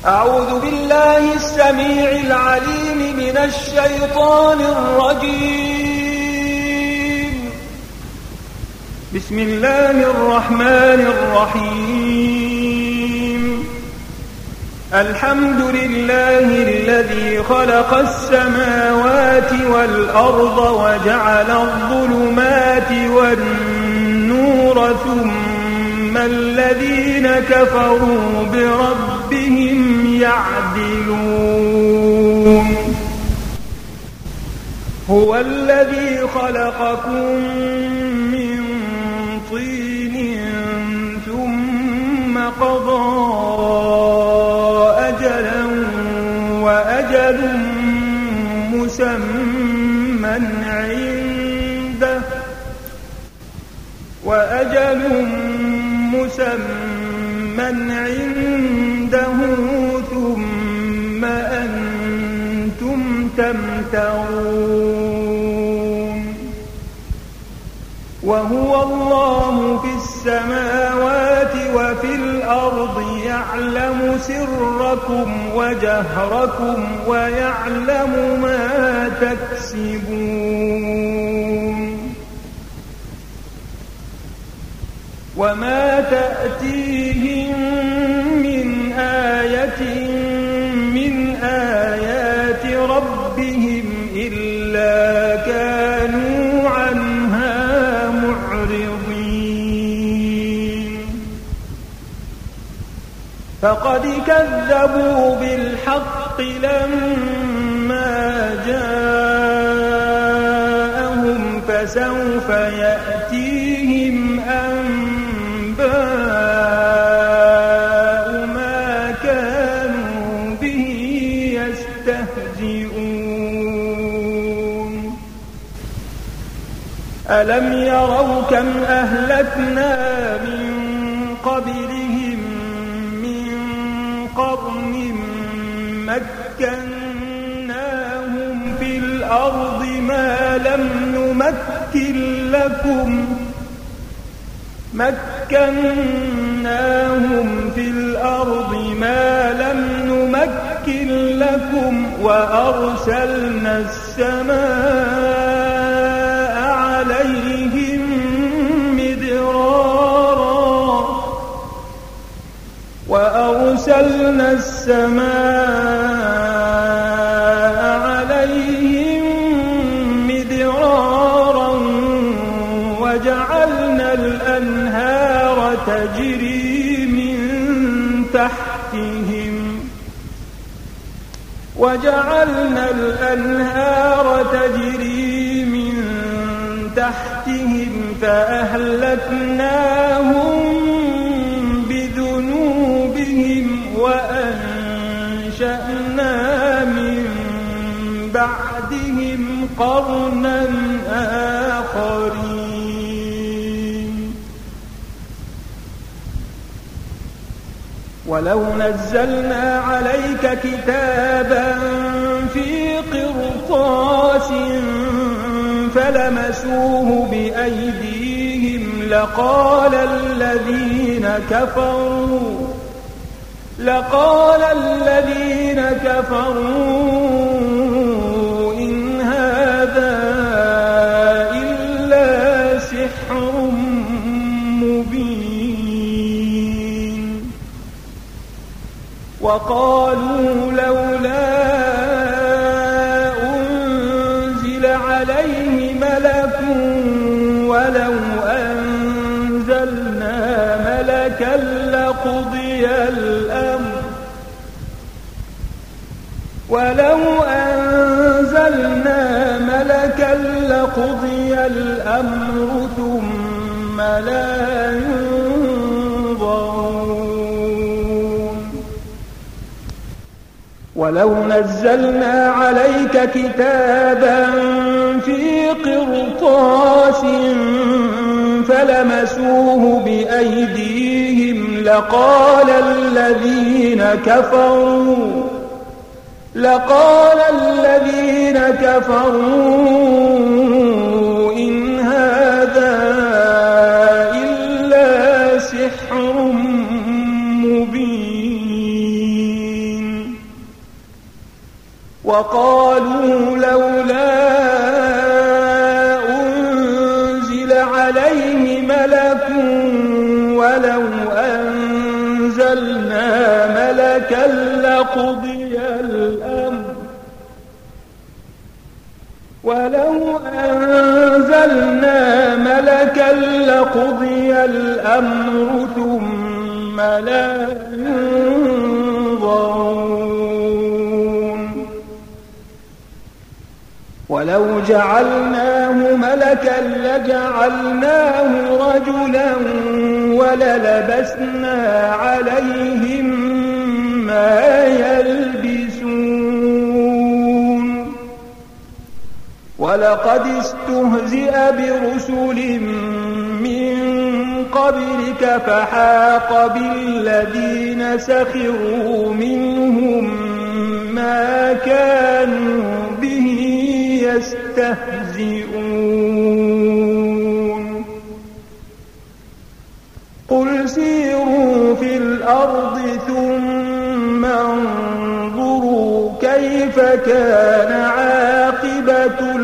أعوذ بالله السميع العليم من الشيطان الرجيم. بسم الله الرحمن الرحيم. الحمد لله الذي خلق السماوات والأرض وجعل الظلمات والنور ثم الذين كفروا بربهم يعدلون. هو الذي خلقكم من طين ثم قضى أجلا وأجل مسمى عنده ثم أنتم تمترون. وهو الله في السماوات وفي الأرض يعلم سركم وجهركم ويعلم ما تكسبون. وما تأتيهم من آية من آيات ربهم إلا كانوا عنها معرضين. فقد كذبوا بالحق لما جاءهم فسوف يأتيهم أنباء ما كانوا به يستهزئون. ألم يروا كم أهلكنا من قبلهم من قرن مكناهم في الأرض ما لم نمكن لكم وأرسلنا السماء عليهم مدرارا وجعلنا الأنهار تجري من تحتهم فأهلكناهم بذنوبهم وأنشأنا من بعدهم قرنا آخرين. ولو نزلنا عليك كتابا في قرطاس فلمسوه بأيديهم لقال الذين كفروا إن هذا إلا سحر مبين. وقالوا لولا أنزل عليه ملك ولو أنزلنا ملكا لقضي الأمر ثم لا ينظرون. ولو نزلنا عليك كتابا في قرطاس فلمسوه بأيديهم لقال الذين كفروا إن هذا إلا سحر مبين. وقالوا لولا أنزل عليه ملك ولو أنزلنا ملكا لقضي الأمر ثم لا ينظرون ولو جعلناه ملكا لجعلناه رجلا وللبسنا عليهم ما يلبسون ولقد استهزئ برسل من قبلك فحاق بالذين سخروا منهم ما كانوا به يستهزئون قل سيروا في الأرض ثم انظروا كيف كان عاقبة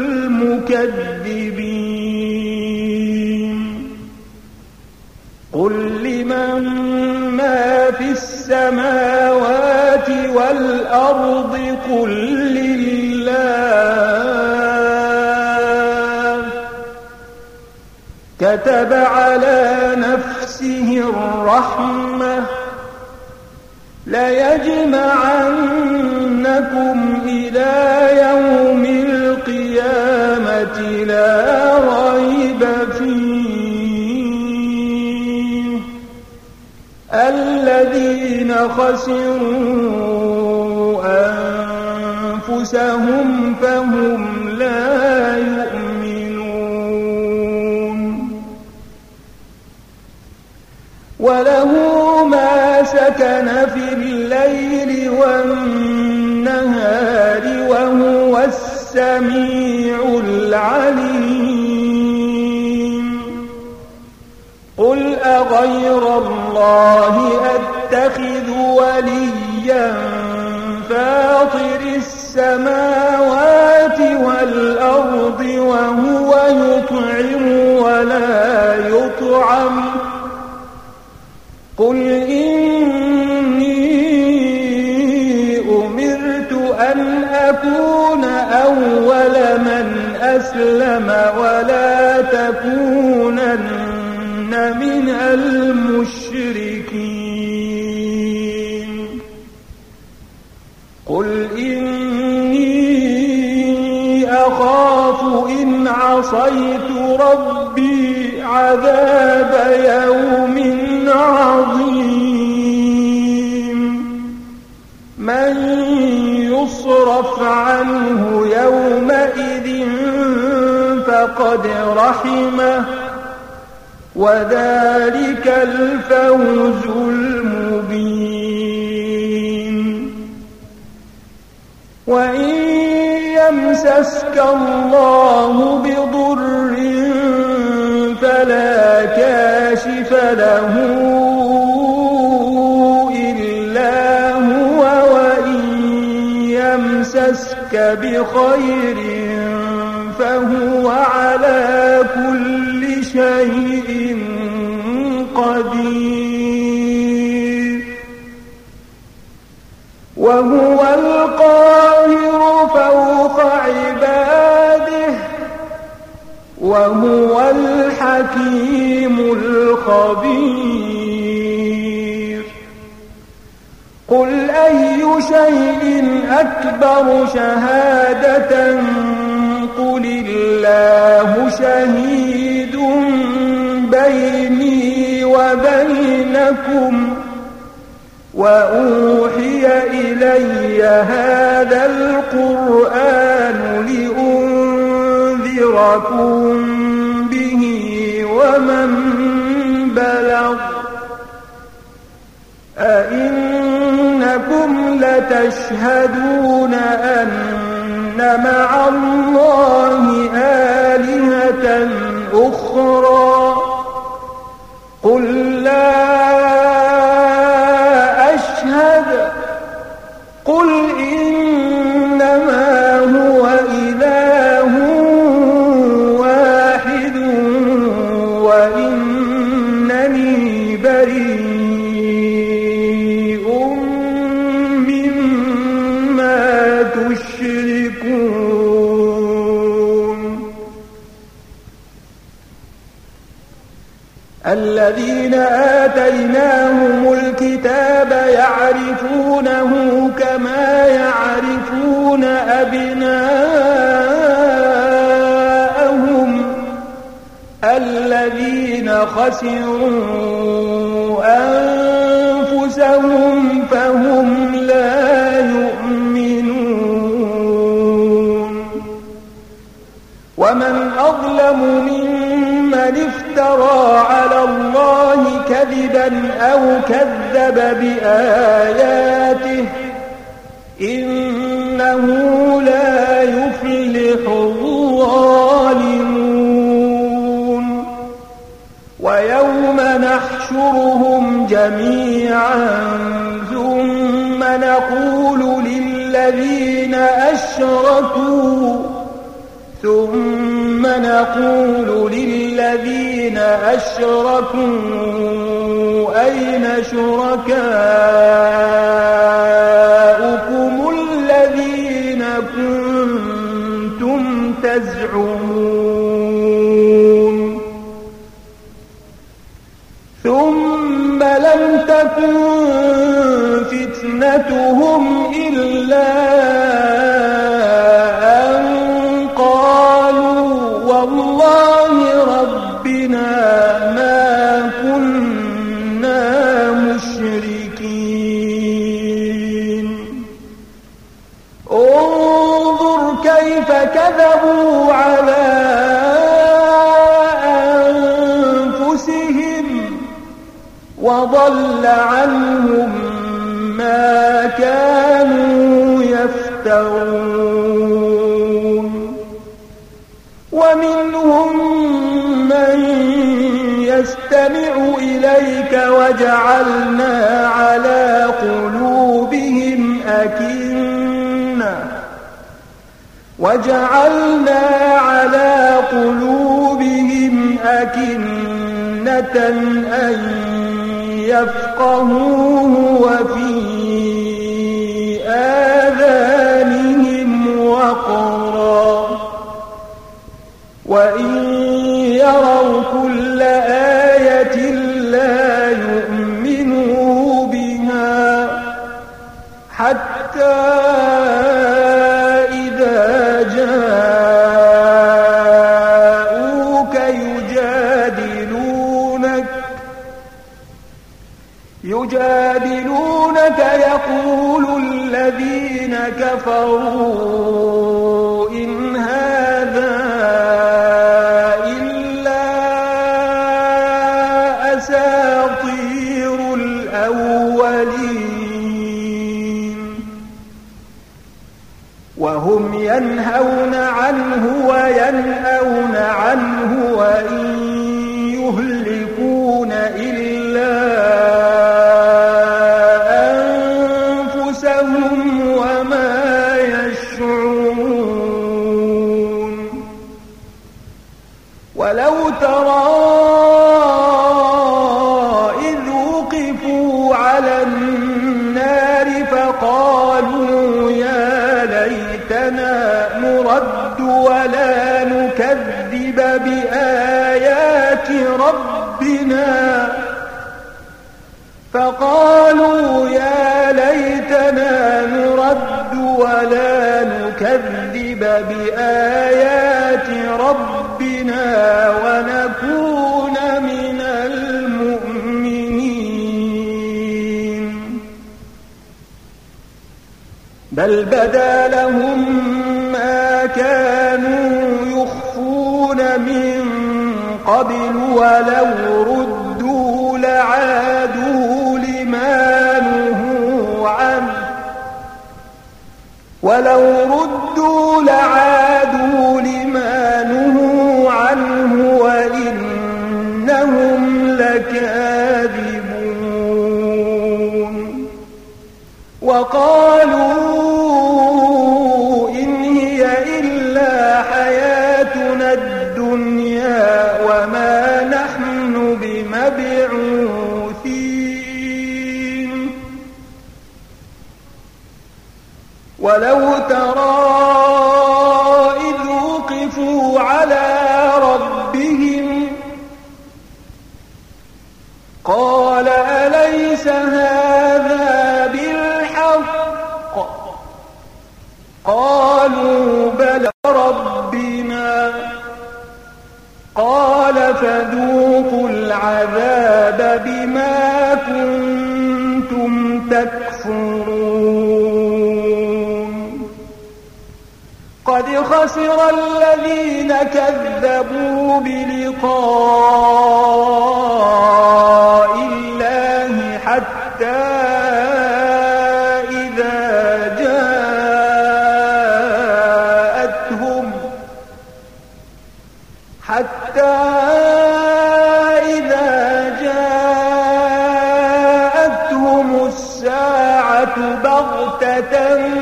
المكذبين قل لمن ما في السماوات والأرض قل لله كتب على نفسه الرحمة ليجمعنكم إلى يوم القيامة لا ريب فيه الذين خسروا أنفسهم فهم لا يؤمنون وله ما سكن في الليل والنهار وهو السميع العليم قل أغير الله أتخذ وليا فاطر السماوات والأرض وهو يطعم ولا يطعم قل إني أمرت أن أكون أول من أسلم ولا تكونن من المشركين قل إني أخاف إن عصيت ربي عذاب يوم عظيم من يصرف عنه يومئذ فقد رحمه وذلك الفوز المبين وإن يمسسك الله بضر فلا كاشف له إلا هو وإن يمسسك بخير فهو على كل شيء قدير وهو القاهر فوق عباده وهو الحكيم الخبير قل أي شيء أكبر شهادة قل الله شهيد بيني وبينكم وأوحي إلي هذا القرآن لأنذركم به ومن بلغ أئنكم لتشهدون أن مع الله آلهة أخرى قل لا أشهد قل إنما تشركون الذين آتيناهم الكتاب يعرفونه كما يعرفون أبناءهم الذين خسروا أنفسهم فهم لا يؤمنون ومن أظلم ممن افترى على الله كذبا أو كذب بآياته إنه لا يفلح الظالمون ويوم نحشرهم جميعا ثم نقول للذين أشركوا أين شركاؤكم الذين كنتم تزعمون ثم لم تكن فتنتهم إلا أن قالوا والله ربنا ما كنا مشركين انظر كيف كذبوا على أنفسهم وضل عنهم ما كانوا يفترون ومنهم من يستمع إليك وجعلنا على قلوبهم أكنة أن يفقهوه وفي آذانهم وقرا وإن يروا كل آية لا يؤمنوا بها حتى إذا جاءوك يجادلونك يقول الذين كفروا إن هذا إلا أساطير الأولين وهم ينهون عنه وينأون عنه وإن يهلكون إلا أنفسهم وما يشعرون ولو ترى إذ وقفوا على النار فقالوا يا ليتنا نرد ولا نكذب بآيات ربنا ونكون من المؤمنين بل بدا لهم ما كانوا يخفون من قبل ولو ردوا لعادوا لما نهوا عنه وإنهم لكاذبون وقالوا إن هي إلا حياتنا الدنيا وما نحن بمبعوثين ولو ترى إذ وقفوا على ربهم قال أليس هذا بالحق قالوا بلى ربنا قال فذوقوا العذاب بما كنتم تكفرون قد خسر الذين كذبوا بلقاء الله حتى إذا جاءتهم الساعة بغتة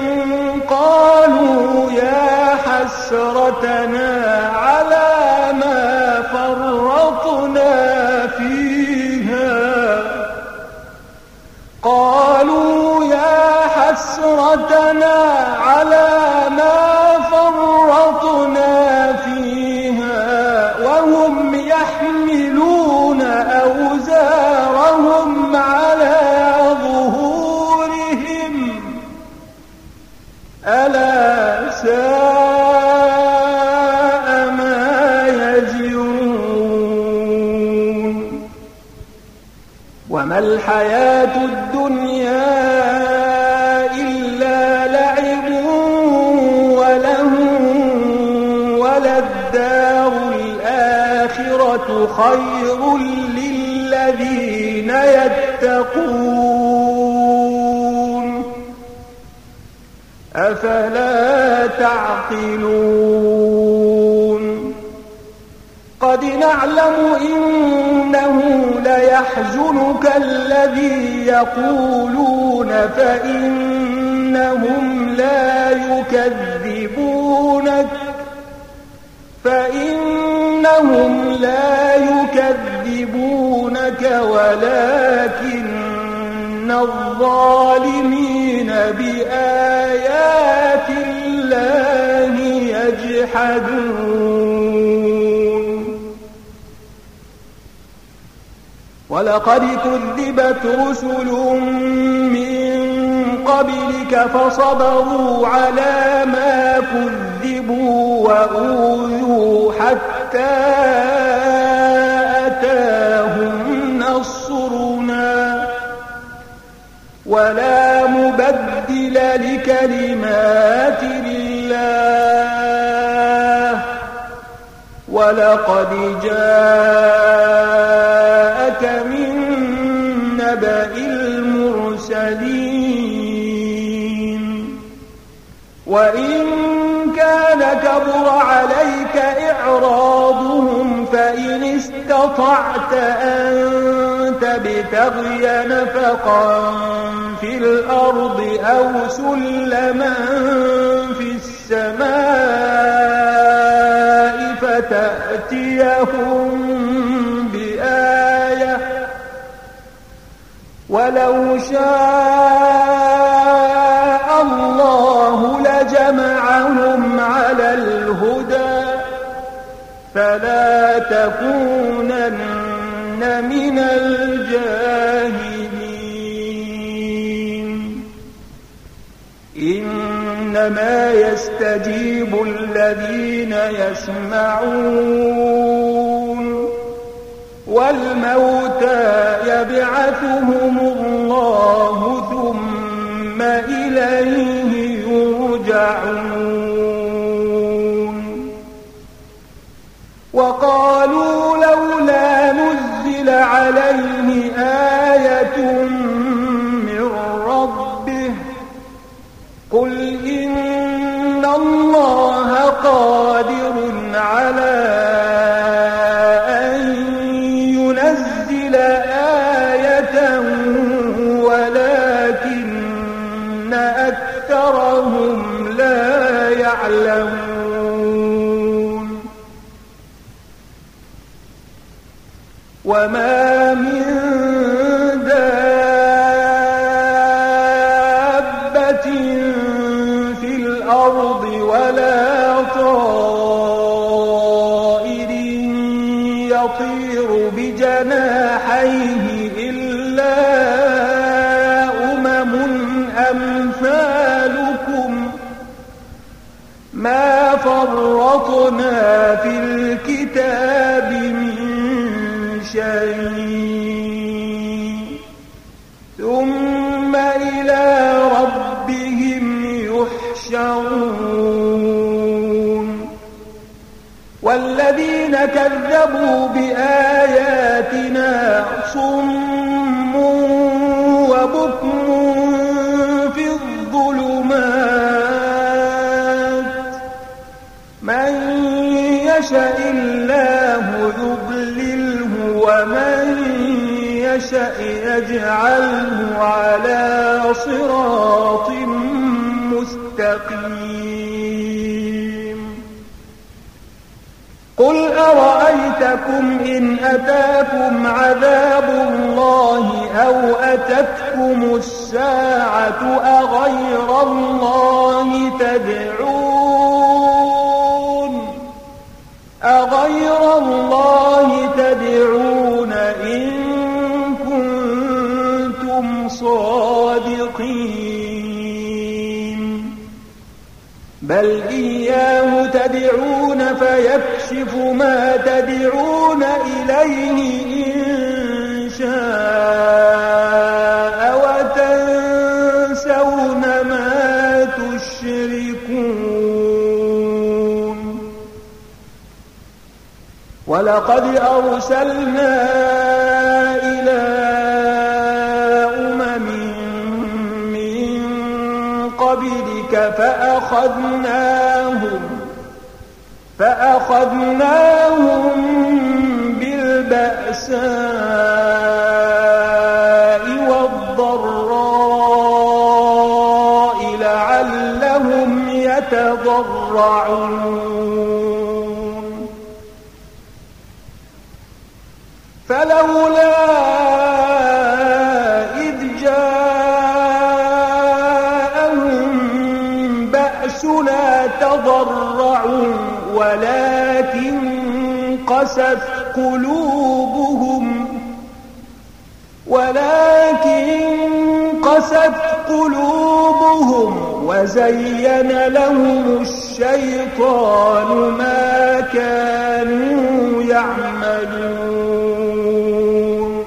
قالوا يا حسرتنا على ما فرطنا فيها قالوا يا حسرتنا على ما فرطنا فيها وهم يحملون أوزارهم على ظهورهم ألا ساء ما يزرون وما الحياة الدنيا إلا لعب ولهو وللدار الآخرة خير للذين يتقون أفلا تعقلون قد نعلم إنه ليحزنك الذي يقولون فإنهم لا يكذبونك ولكن الظالمين بآيات الله يجحدون ولقد كذبت رسل من قبلك فصبروا على ما كذبوا وأوذوا حتى أتاهم نصرنا ولا مبدل لكلمات الله ولقد جاءك من نبأ المرسلين وإن كان كبر عليك إعراضهم فإن استطعت أن تبتغي نفقا في الأرض أو سلما في السماء فتأتيهم بآية ولو شاء الله لجمعهم على الهدى فلا تكونن من الجاهلين إنما يستجيب الذين يسمعون والموتى يبعثهم الله ثم إليه يرجعون وقالوا لولا نزل عليه آية من ربه قل إن الله قادر على أن ينزل آية ولكن أكثرهم لا يعلمون وما من دابة جناحيه إلا أمثالكم ما فرطنا في الكتاب من شيء ثم إلى ربهم يحشرون والذين كذبوا بآياتنا صم وبكم في الظلمات من يشاء الله يضلله ومن يشاء يجعله على صراط مستقيم قل أرأيتكم إن أتاكم عذاب الله أو أتتكم الساعة أغير الله تدعون إن كنتم صادقين بل إياه تدعون فيكشف ما تدعون إليه إن شاء وتنسون ما تشركون ولقد أرسلنا إلى من قبلك فأخذناهم بالبأساء والضراء لعلهم يتضرعون فلولا إذ جاءهم بأسنا تضرعوا ولكن قست قلوبهم وزين لهم الشيطان ما كانوا يعملون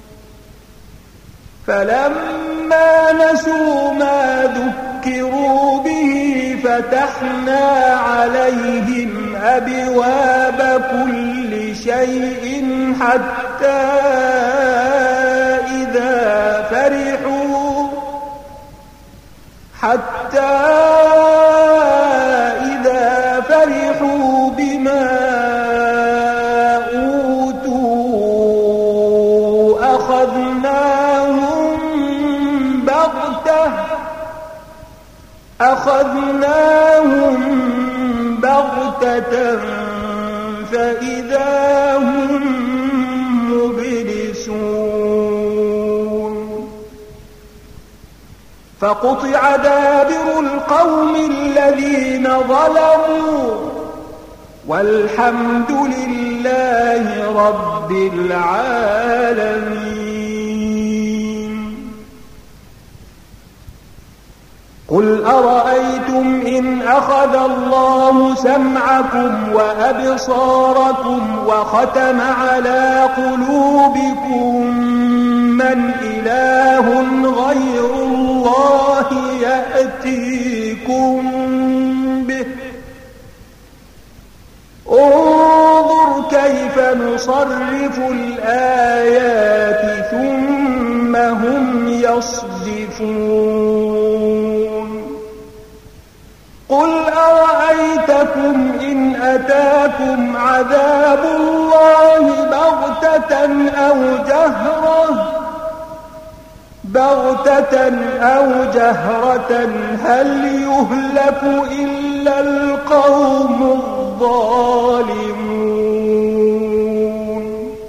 فلما نسوا ما ذكروا به فتحنا عليهم أبواب كل شيء حتى إذا فرحوا بما أوتوا أخذناهم بغتة فإذا هم مبلسون فقطع دابر القوم الذين ظلموا والحمد لله رب العالمين قل أرأيتم إن أخذ الله سمعكم وأبصاركم وختم على قلوبكم من إله غير الله يأتيكم به انظر كيف نصرف الآيات ثم هم يصدفون قل أرأيتكم إن أتاكم عذاب الله بغتة أو جهرة هل يهلك إلا القوم الظالمون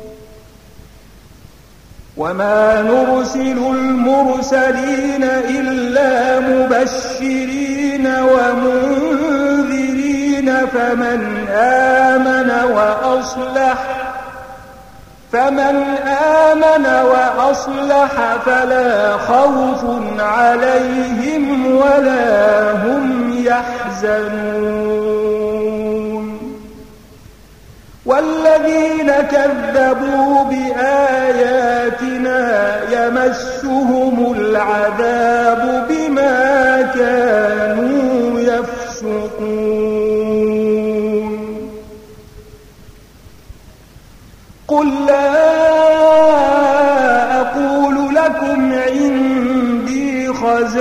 وما نرسل المرسلين إلا مبشرين ومنذرين فمن آمن فمن آمن وأصلح فلا خوف عليهم ولا هم يحزنون والذين كذبوا بآياتنا يمسهم العذاب بما كانوا يفسقون قل لا أقول لكم عندي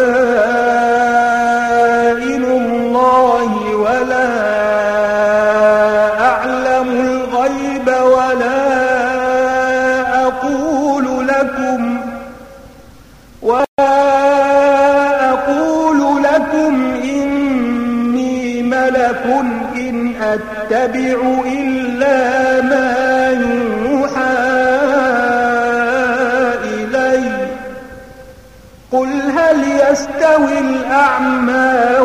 خزائن الله ولا أعلم الغيب ولا أقول لكم إني ملك إن أتبع إلا ما يوحى إلي قل هل يستوي الأعمى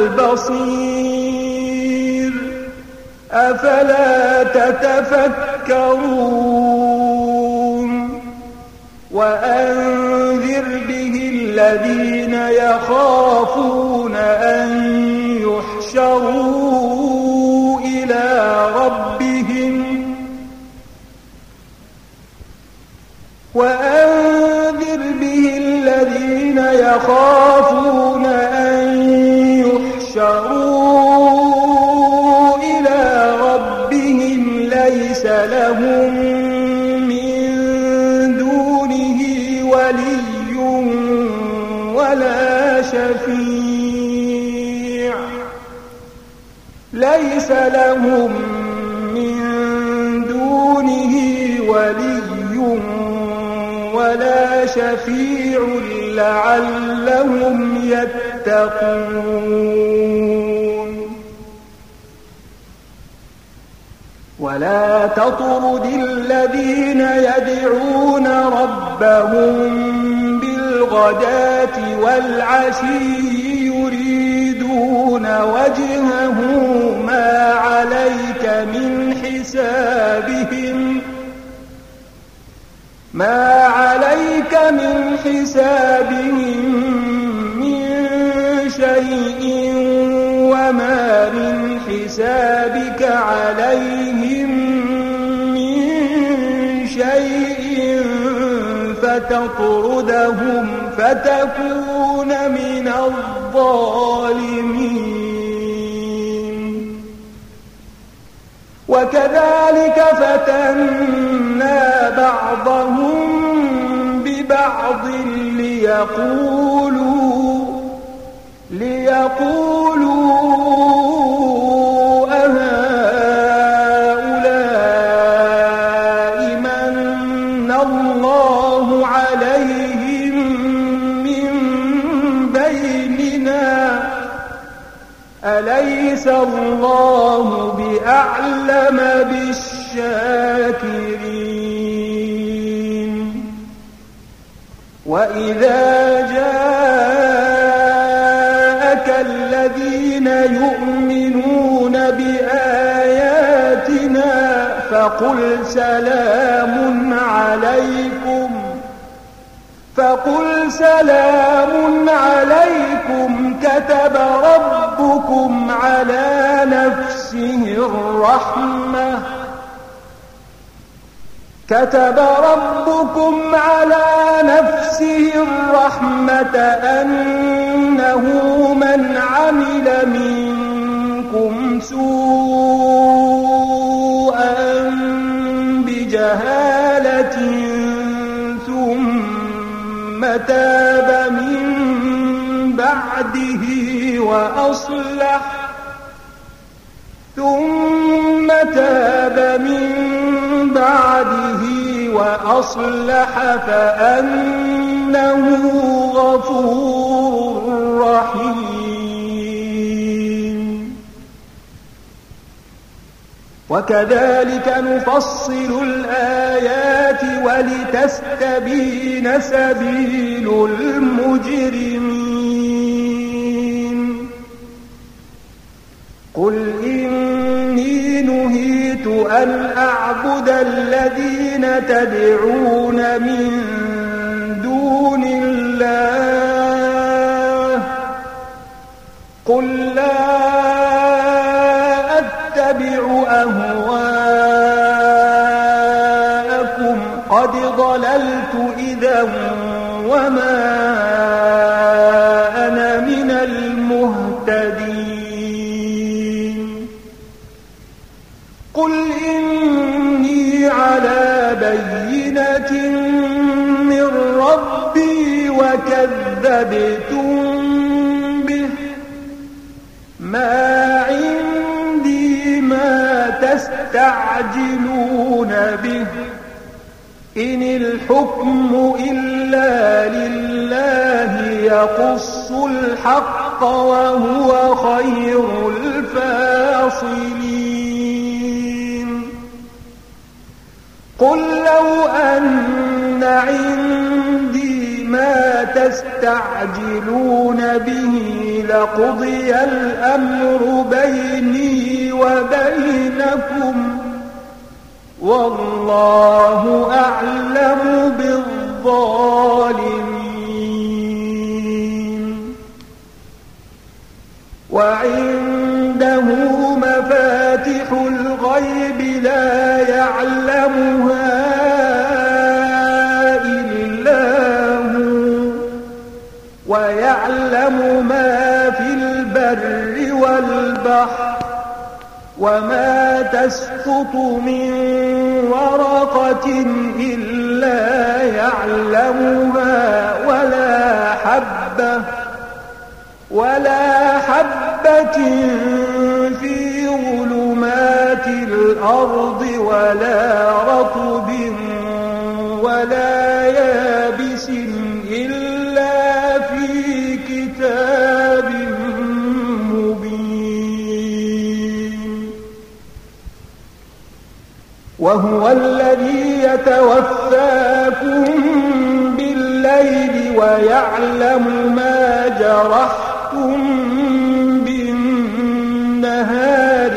والبصير أفلا تتفكرون وأنذر به الذين يخافون أن يحشروا إلى ربهم يخافون أن يحشروا إلى ربهم ليس لهم من دونه ولي ولا شفيع ليس لهم من دونه ولي ولا شفيع لعلهم يتقون ولا تطرد الذين يدعون ربهم بالغداة والعشي يريدون وجهه ما عليك من حسابهم من شيء وما من حسابك عليهم من شيء فتطردهم فتكون من الظالمين وكذلك فتنا بعضهم ببعض ليقولوا أهؤلاء من الله عليهم من بيننا أليس الله بأعلم بالشاكرين وإذا جاءك الذين يؤمنون بآياتنا فقل سلام عليكم كتب ربكم على نفسه الرحمة أنه من عمل منكم سوءا بجهالة ثم تاب من بعده وأصلح فأنه غفور رحيم وكذلك نفصل الآيات ولتستبين سبيل المجرمين قل إني نهيت أن أعبد الذين تدعون من دون الله قل لا أتبع أهواءكم قد ضللت إذا وما أنا من المهتدين قل إني على بينة من ربي وكذبتم به ما عندي ما تستعجلون به إن الحكم إلا لله يقص الحق وهو خير الفاصلين قل لو أن عندي ما تستعجلون به لقضي الأمر بيني وبينكم والله أعلم بالظالمين وعنده مفاتح الغيب لا يعلمها إلا هو ويعلم ما في البر والبحر وما تسقط من ورقة إلا يعلمها ولا حبة في ظلمات الأرض ولا رطب ولا يابس إلا في كتاب مبين وهو الذي يتوفاكم بالليل ويعلم ما جرحتم بالنهار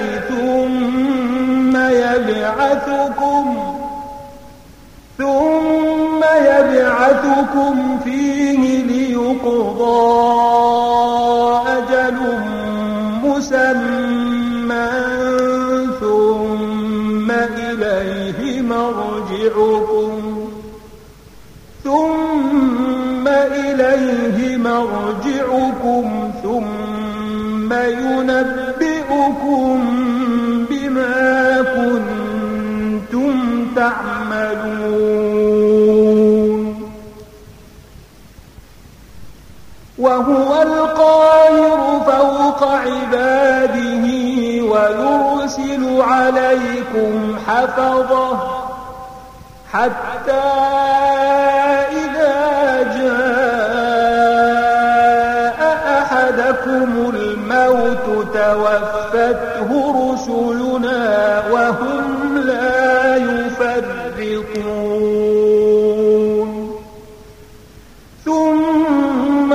ثم يبعثكم فيه ليقضى أجل مسمى ثم إليه مرجعكم ثم ينبئكم بما كنتم تعملون وهو القاهر فوق عباده ويرسل عليكم حفظه حتى إذا جاء أحدكم الموت توفته رسلنا وهم لا يفرطون ثم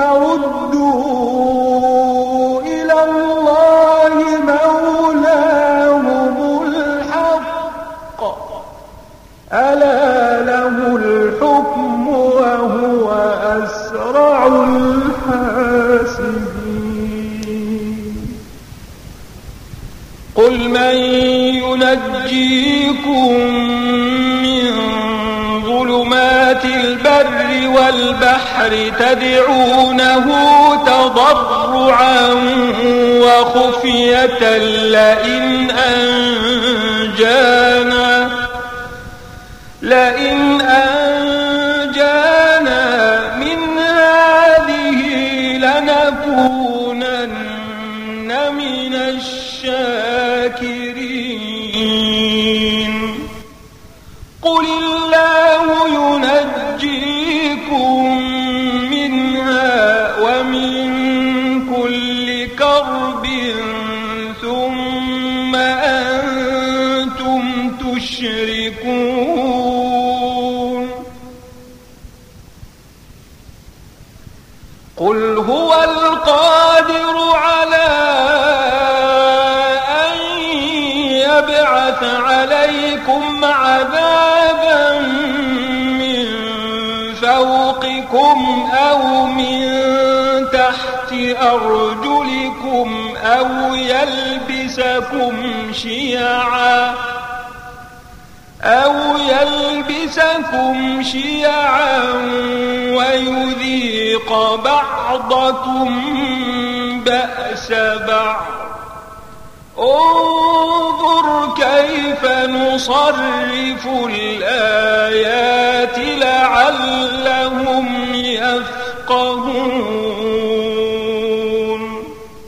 ردوا إلى الله مولاهم الحق ألا له الحكم وهو أسرع الحاسبين قل من ينجيكم من ظلمات البر والبحر تدعونه تضرعا وخفية لئن أنجانا من هذه لنكونن من الشاكرين قل الله ينجيكم منها ومن كل كرب ثم أنتم تشركون قل هو القادر على أن يبعث على أرجلكم أو يلبسكم شيعا ويذيق بعضكم بأس بعض انظر كيف نصرف الآيات لعلهم يفقهون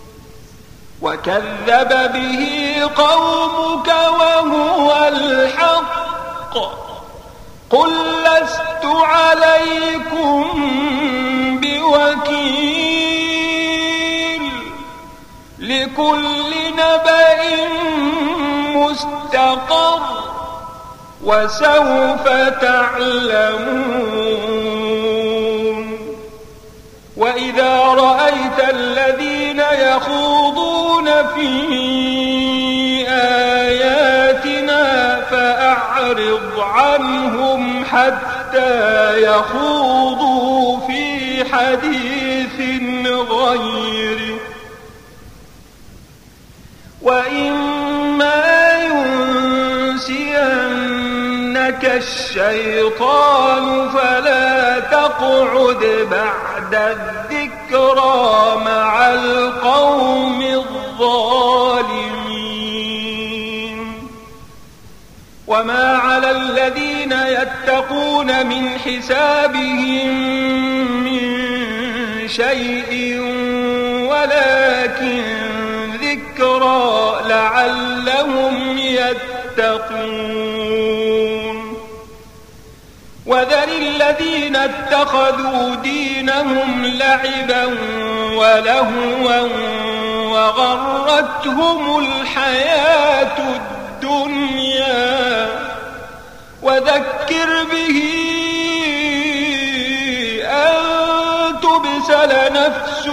وكذب به قومك وهو الحق قل لست عليكم بوكيل لكل نبأ مستقر وسوف تعلمون وإذا رأيت الذين يخوضون في آياتنا فأعرض عنهم حتى يخوضوا في حديث غيره وإما ينسينك الشيطان فلا تقعد بعد الذكرى مع القوم الظالمين وما على الذين يتقون من حسابهم من شيء ولكن ذكرى لعلهم يتقون وذر الذين اتخذوا دينهم لعبا ولهوا وغرتهم الحياة الدنيا وذكر به أن تبسل نفس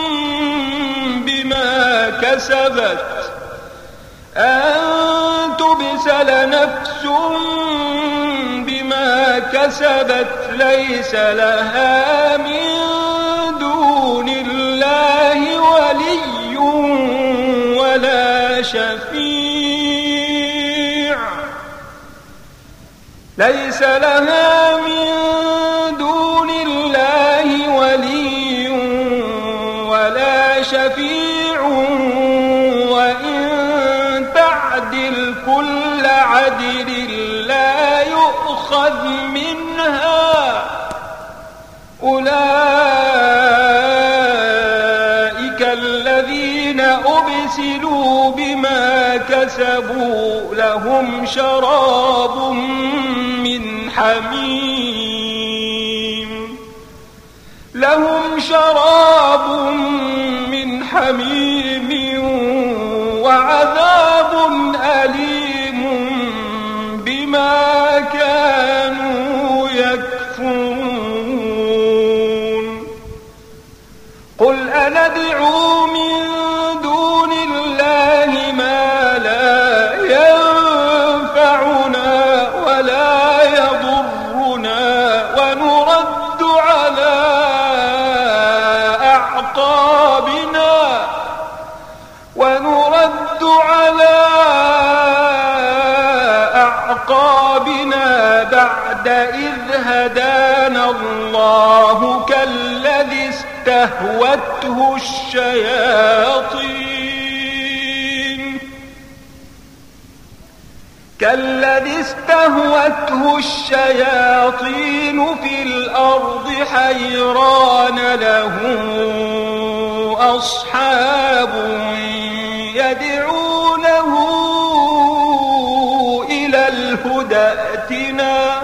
بما كسبت ليس لها من دون الله ولي ولا شفيع ليس لها من دون الله ولي ولا شفيع وإن تعدل كل عدل لا يؤخذ منها أولئك الذين أبسلوا بما كسبوا لهم شراب من حميم وعذاب أليم بما كانوا يكفرون قل أندعو من دون الله ما لا ينفعنا ولا يضرنا ونرد على أعقابنا بعد إذ هدانا الله كالذي استهوته الشياطين في الأرض حيران له أصحاب يدعونه إلى الهدى ائتنا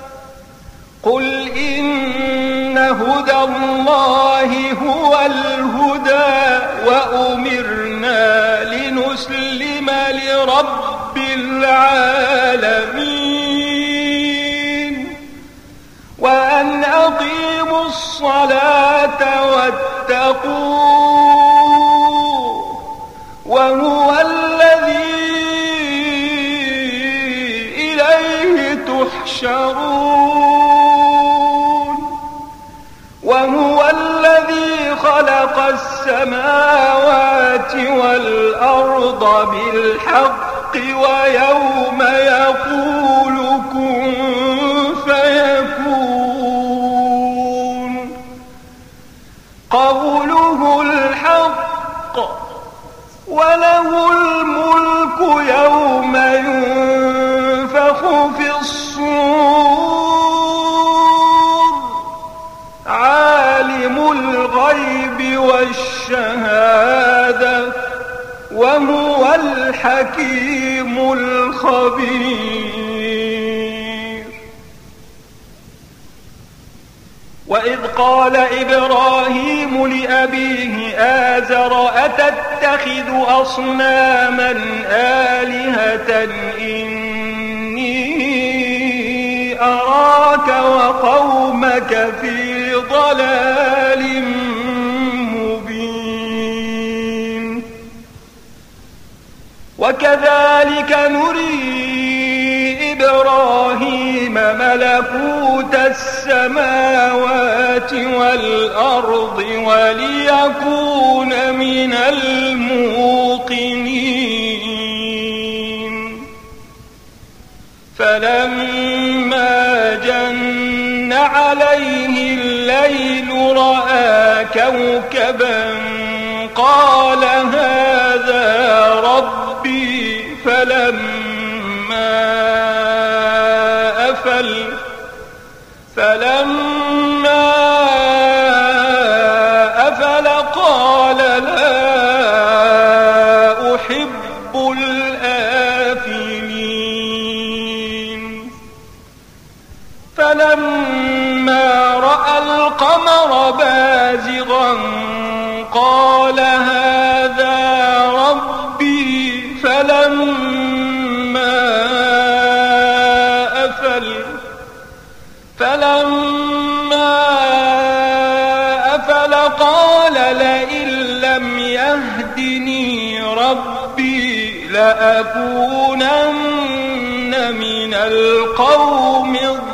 قل إن هدى الله هو الهدى وأمرنا لنسلم لرب العالمين وأن أقيموا الصلاة واتقوه وهو الذي إليه تحشرون وهو الذي خلق السماوات السماوات والأرض بالحق ويوم يقول كن فيكون قوله الحق وله الملك يوم ينفخ في الصور عالم الغيب والشهادة وهو الحكيم الخبير. وإذ قال إبراهيم لأبيه آزر أتتخذ أصناما آلهة إني أراك وقومك في ضلال مبين. وكذلك نري إبراهيم ملكوت السماوات والأرض وليكون من الموقنين. فلما جن عليه الليل رأى كوكبا قال هذا ربي فلما أفل قال لا أحب الآفلين. فلما رأى القمر بازغا قال هذا ربي فلما أفل قال لئن لم يهدني ربي لأكونن من القوم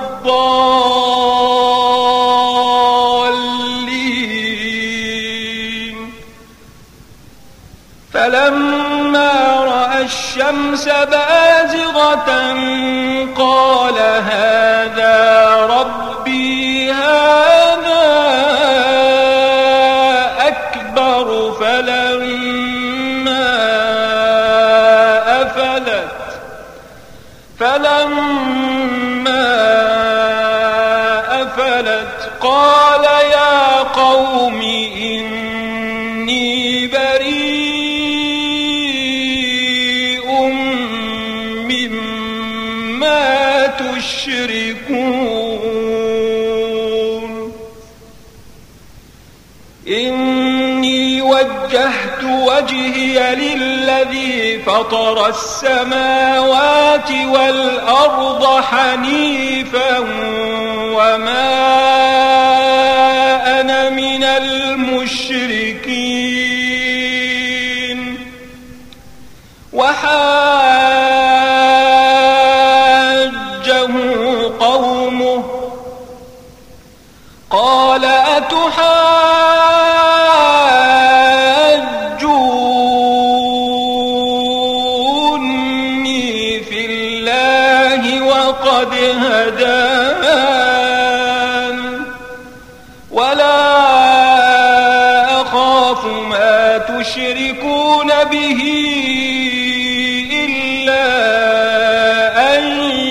الضالين. فلما رأى الشمس بازغة قال هذا ربي هذا أكبر. فلما أفلت قال يا قوم إني بريء مما تشركون. إني وجهت وجهي للذي فطر السماوات والأرض حنيفا وما أنا من المشركين. وحاجه قومه قال أتحاجوني في الله وقد هدان ولا أخاف ما تشركون به إلا أن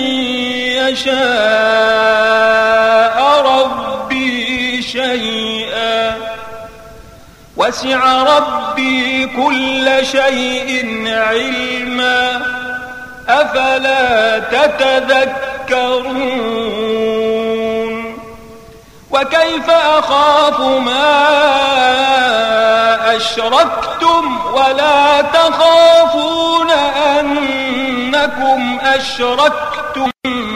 يشاء ربي شيئا وسع ربي كل شيء علما أفلا تتذكرون. وكيف أخاف ما أشركتم ولا تخافون أنكم أشركتم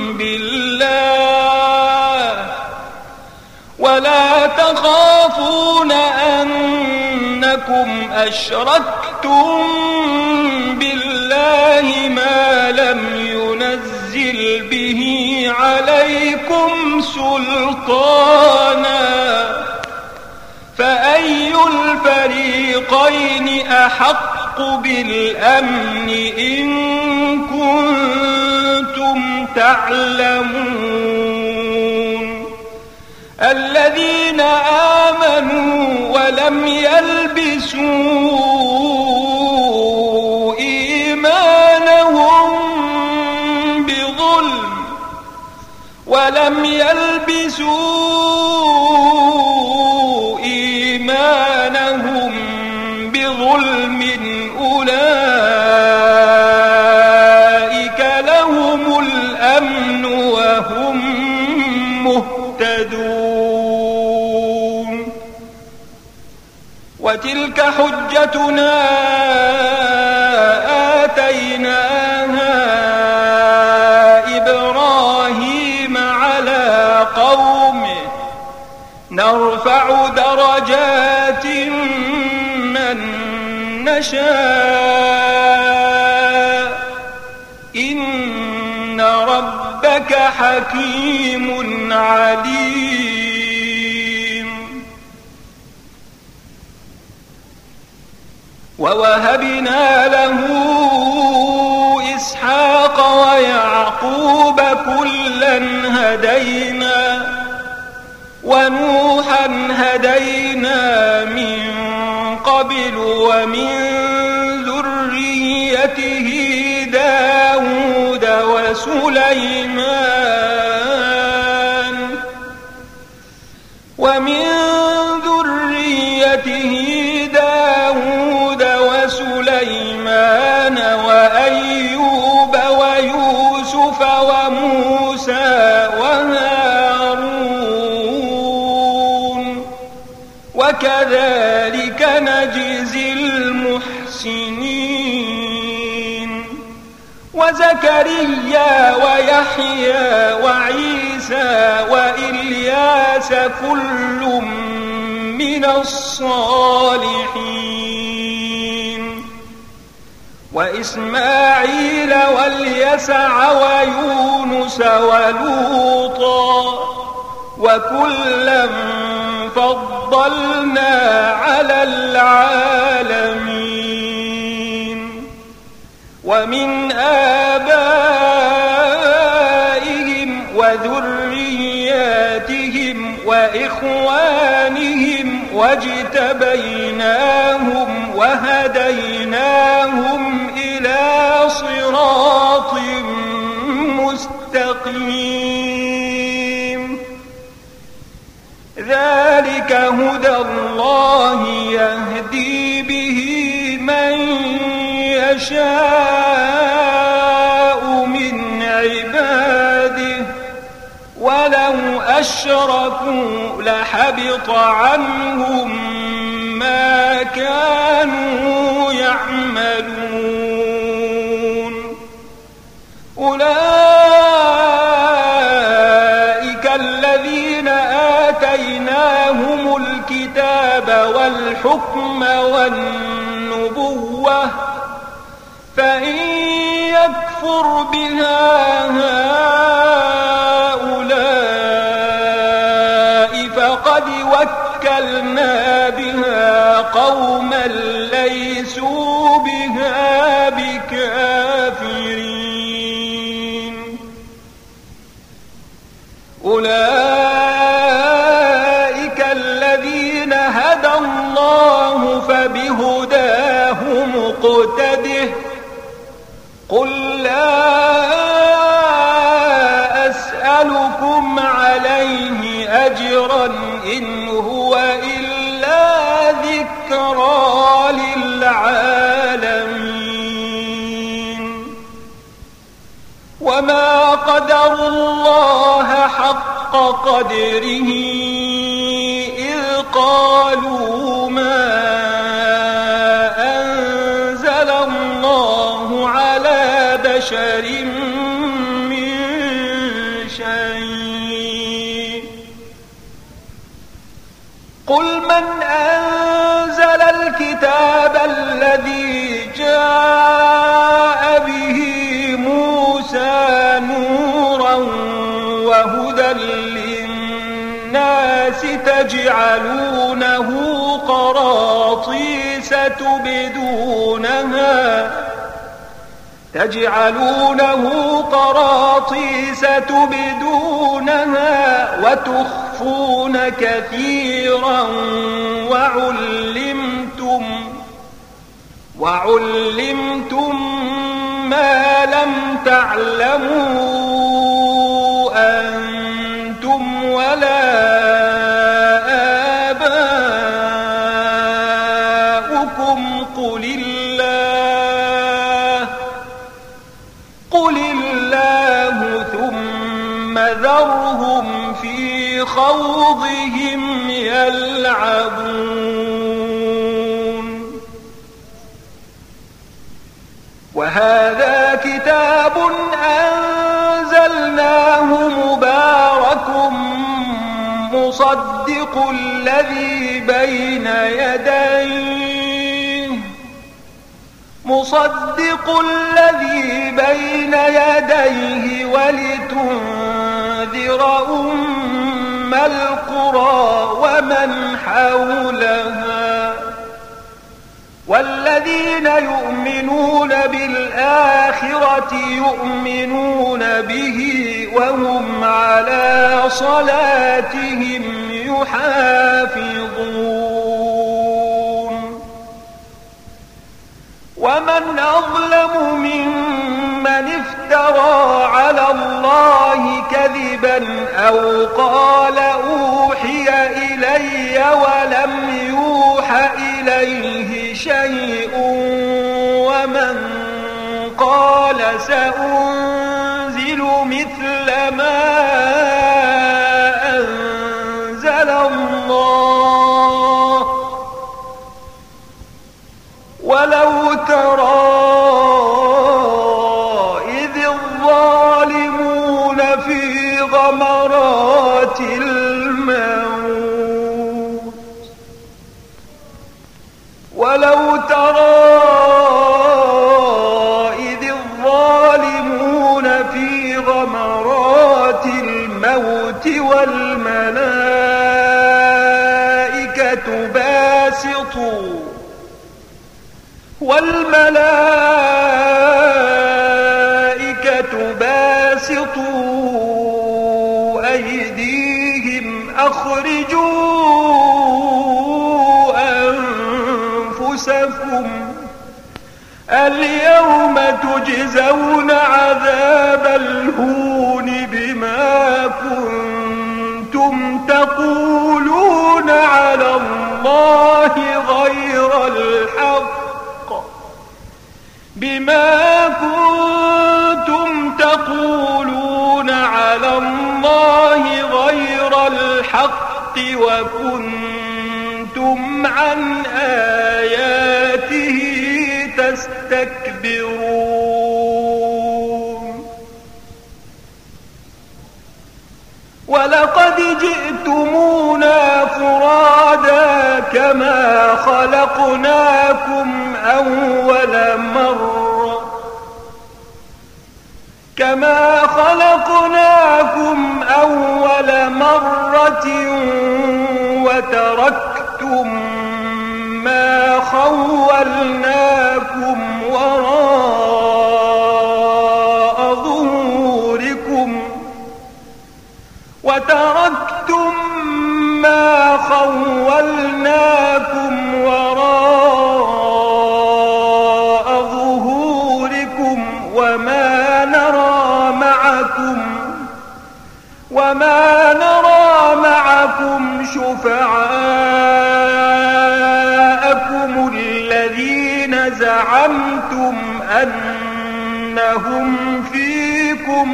بالله ما لم ينزل به عليكم سلطانا فأي الفريقين أحق بالأمن إن كنتم تعلمون الذين آمنوا ولم يلبسوا إيمانهم بظلم أولئك لهم الأمن وهم مهتدون وتلك حجتنا آتيناها إبراهيم على قومه نرفع درجات من نشاء إن ربك حكيم عليم ووهبنا له إسحاق ويعقوب كلا هدينا ونوحا هدينا من قبل ومن ذريته داود وسليمان وأيوب ويوسف وموسى وهارون وكذلك نجزي المحسنين وزكريا ويحيى وعيسى وإلياس كل من الصالحين وإسماعيل واليسع ويونس ولوطا وكلا فضلنا على العالمين ومن آبائهم وذرياتهم وإخوانهم واجتبيناهم وهديناهم إلى صراط مستقيم ذلك هدى الله يهدي به من يشاء من عباده ولو أشركوا لحبط عنهم ما كانوا يعملون أولئك الذين آتيناهم الكتاب والحكم والنبوة فإن يكفر بها هؤلاء فقد وكلنا بها قوما ليسوا بها بكافرين أولئك الذين هدى الله فبهداه مقتده قل لا أسألكم عليه أجرا إن هو إلا ذكرى للعالمين وما قدروا الله حق قدره إذ قالوا ما أنزل الله على بشر من شيء قل من أنزل الكتاب الذي جاء به موسى نورا وهدى للناس تجعلونه قراطيس تبدونها وتخفون كثيرا وعلمتم ما لم تعلموا أنتم ولا آباؤكم قل الله ثم ذرهم في خوضهم يلعبون. وهذا كتاب أنزلناه مبارك مصدق الذي بين يديه ولتنذر أم القرى ومن حولها والذين يؤمنون بالآخرة يؤمنون به وهم على صلاتهم يحافظون. ومن أظلم ممن افترى على الله كذبا أو قال أوحي إلي ولم يوح إليه شيء ومن قال سأنزل مثل ما أنزل الله ولو ترى إذ الظالمون في غمرات الموت والملائكة باسطوا أيديهم أخرجوا أنفسكم اليوم تجزون عذاب الهون بما كنتم تقولون على الله غير الحق وكنتم عن آياته تستكبرون. ولقد جئتمونا فرادا كما خلقناكم أول مرة وتركتم ما خولناكم وراء ظهوركم وما نرى معكم شفعاءكم الذين زعمتم أنهم فيكم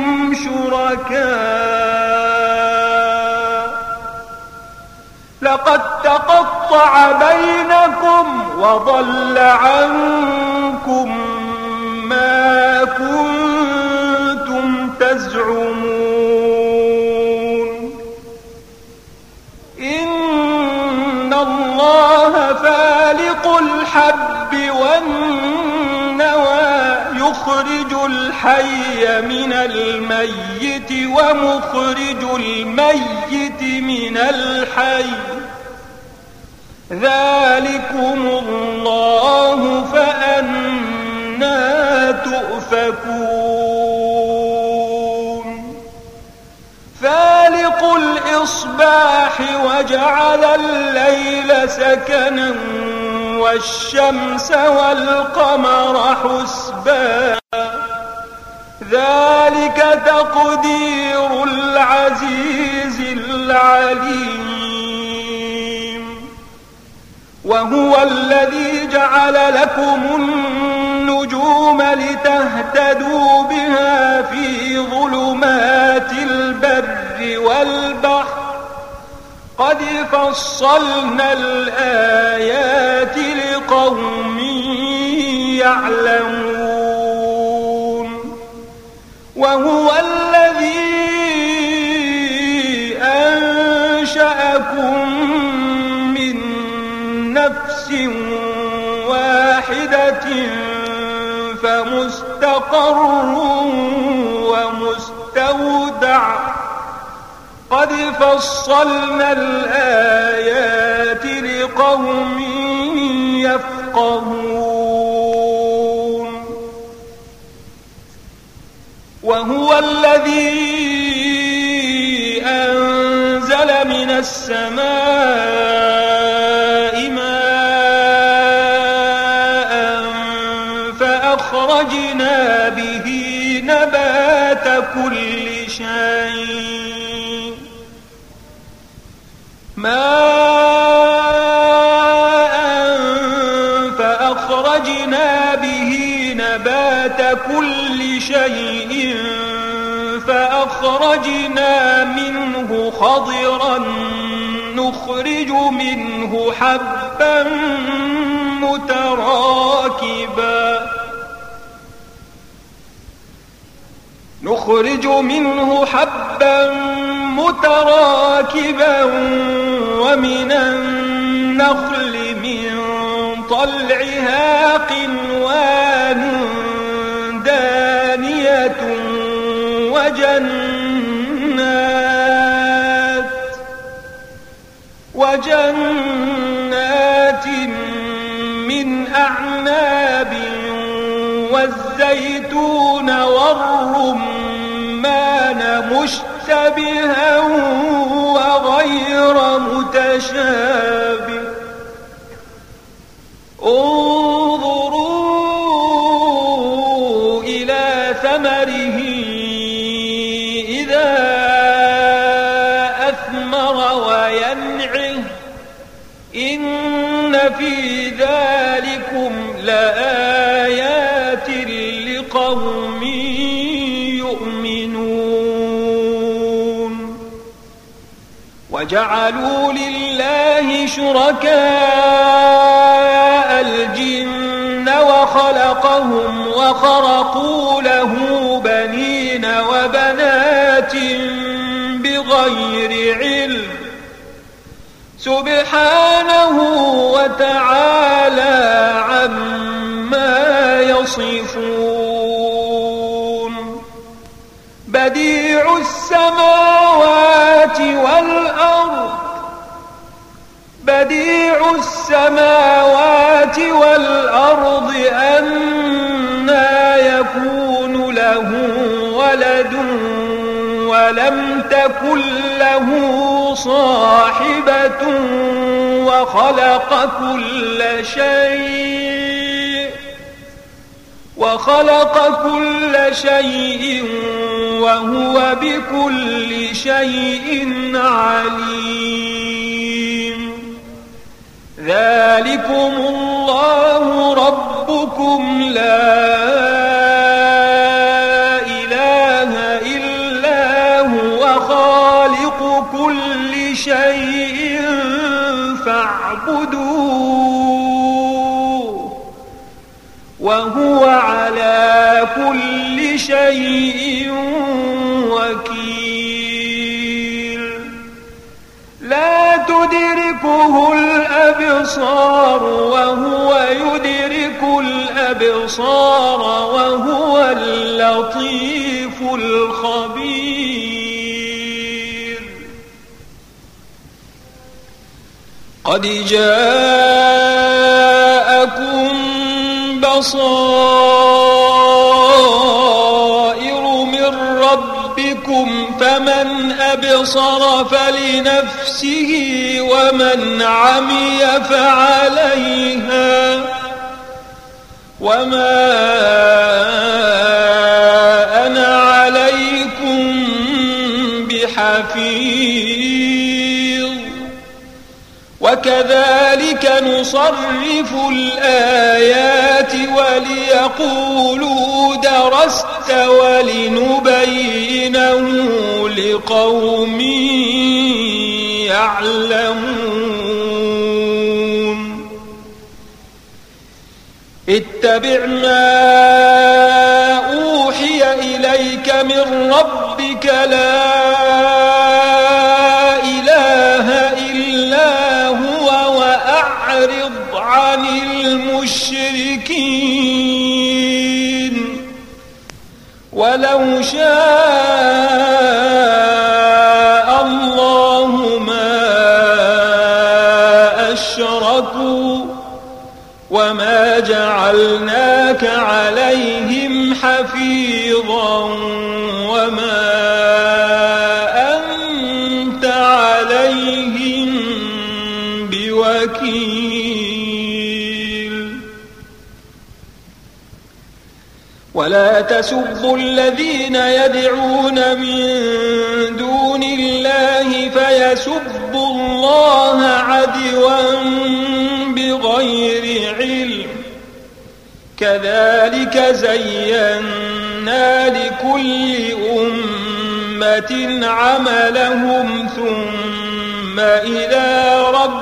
شركاء لقد تقطع بينكم وضل عنكم ما كنتم تزعمون. إن الله فالق الحب والنوى يخرج الحي من الميت ومخرج الميت من الحي ذلكم الله فأنى تؤفكون فالق الإصباح وجعل الليل سكنا والشمس والقمر حسبانا ذلك تقدير العزيز العليم وهو الذي جعل لكم النجوم لتهتدوا بها في ظلمات البر والبحر قد فصلنا الآيات لقوم يعلمون وهو الذي أنشأكم من نفس واحدة فمستقر ومستودع قد فصلنا الآيات لقوم يفقهون وهو الذي أنزل من السماء ماء فأخرجنا به نبات كل شيء فأخرجنا به نبات كل شيء فأخرجنا منه خضرا نخرج منه حبا متراكبا ومن النخل من طلعها قنوان دانية وجنات من أعناب والزيتون والرمان مشتبها وغير متشابه انظروا إلى ثمره إذا أثمر وينعه إن في ذلكم لآيات لقوم يؤمنون وجعلوا لله شركاء الجن وخلقهم وخرقوا له بنين وبنات بغير علم سبحانه وتعالى عما يصفون بديع السماوات والأرض أنى يكون له ولد ولم تكن له صاحبة وخلق كل شيء وهو بكل شيء عليم ذلكم الله ربكم لا إله إلا هو خالق كل شيء فاعبدوه وهو على كل شيء وكيل لا تدركه الأبصار وهو يدرك الأبصار وهو اللطيف الخبير قد جاءكم بصائر من ربكم فمن أبصر فلنفسه ومن عمي فعليها وما أنا عليكم بحفيظ وكذلك نصرف الآيات وليقولوا درست ولنبينه لقوم يعلمون اتبع ما أوحي إليك من ربك لا إله إلا هو وأعرض عن المشركين ولو شاء الله ما أشركوا وما جعلناك عليهم حفيظا وما أنت عليهم بوكيل ولا تسبوا الذين يدعون من دون الله فيسبوا الله عدوا بغير علم كذلك زينا لكل أمة عملهم ثم إلى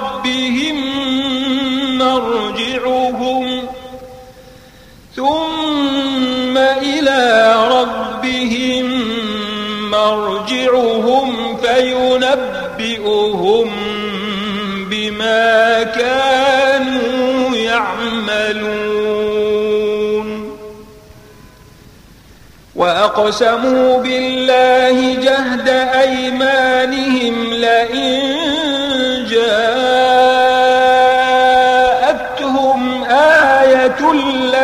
ربهم مرجعهم فينبئهم بما كانوا يعملون وأقسموا بالله جهد أيمانهم لئن جاءتهم آية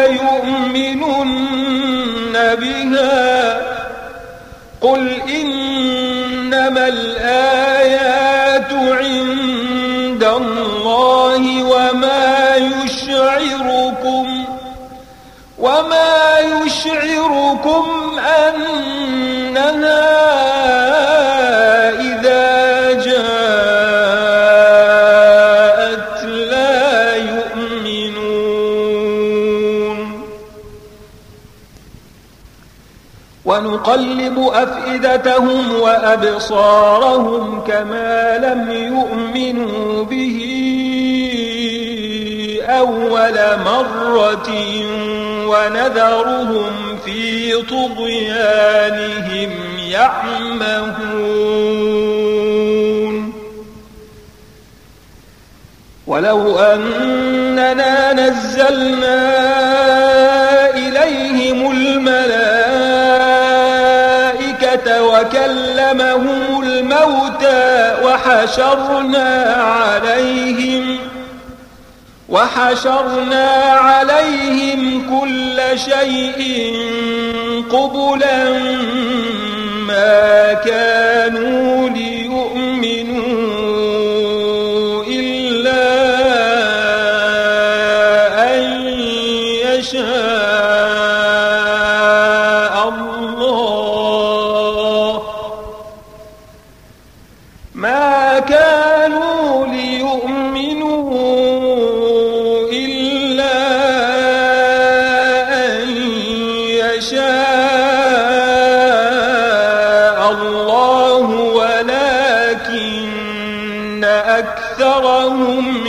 ليؤمنن بها قل إنما الآيات عند الله وما يشعركم أنها إذا جاءت لا يؤمنون ونقلب أفئدتهم وأبصارهم كما لم يؤمنوا به أول مرة ونذرهم في طغيانهم يعمهون ولو أننا نزلنا إليهم الملائكة وكلمهم الموتى وحشرنا عليهم كل شيء قبلا ما كانوا ليؤمنوا إلا أن يشاء الله ما كانوا ليؤمنوا أكثرهم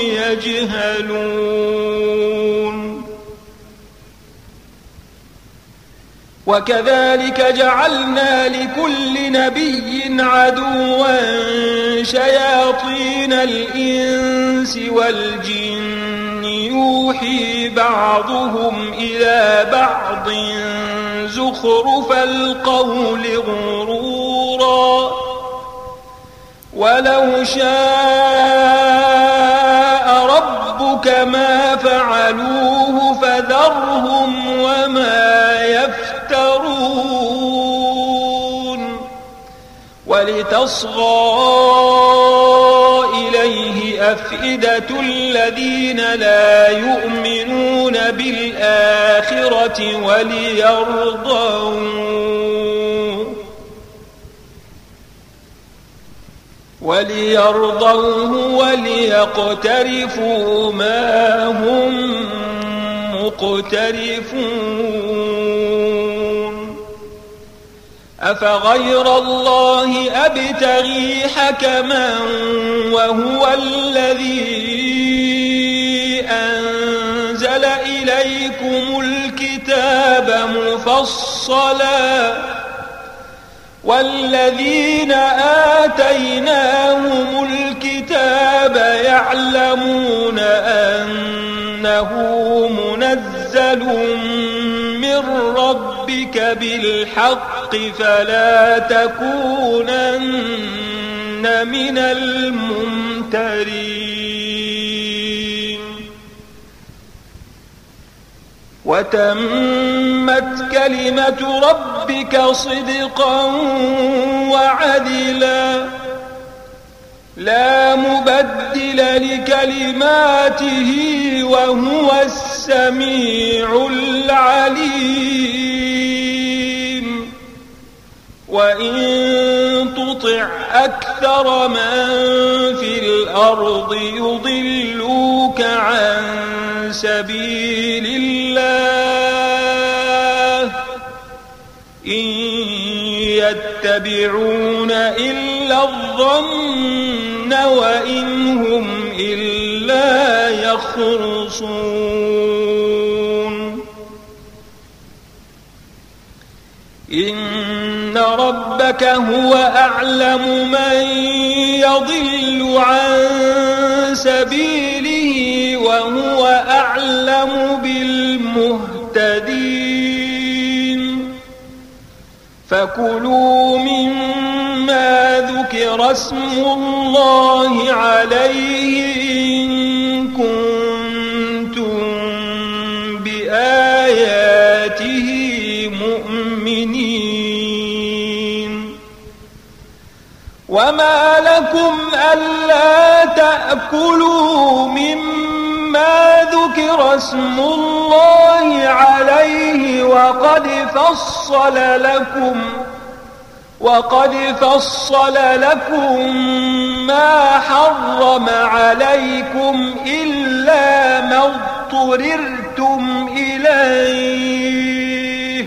يجهلون وكذلك جعلنا لكل نبي عدوا شياطين الإنس والجن يوحي بعضهم إلى بعض زخرف القول غرورا ولو شاء كما فعلوه فذرهم وما يفترون ولتصغى إليه أفئدة الذين لا يؤمنون بالآخرة وليرضوه وليقترفوا ما هم مقترفون أفغير الله أبتغي حكما وهو الذي أنزل إليكم الكتاب مفصلا والذين آتيناهم الكتاب يعلمون أنه منزل من ربك بالحق فلا تكونن من الممترين وتمت كلمة ربك صدقا وعدلا لا مبدل لكلماته وهو السميع العليم وإن تطع أكثر من في الأرض يضلوك عن سبيل الله إن يتبعون إلا الظن وإن هم إلا يخرصون إن ربك هو أعلم من يضل عن سبيله وهو أعلم بالمهتدين فكلوا مما ذكر اسم الله عليه إن كنتم بآياته مؤمنين وما لكم ألا تأكلوا مما ذكر اسم الله عليه وقد فصل لكم ما حرم عليكم إلا ما اضطررتم إليه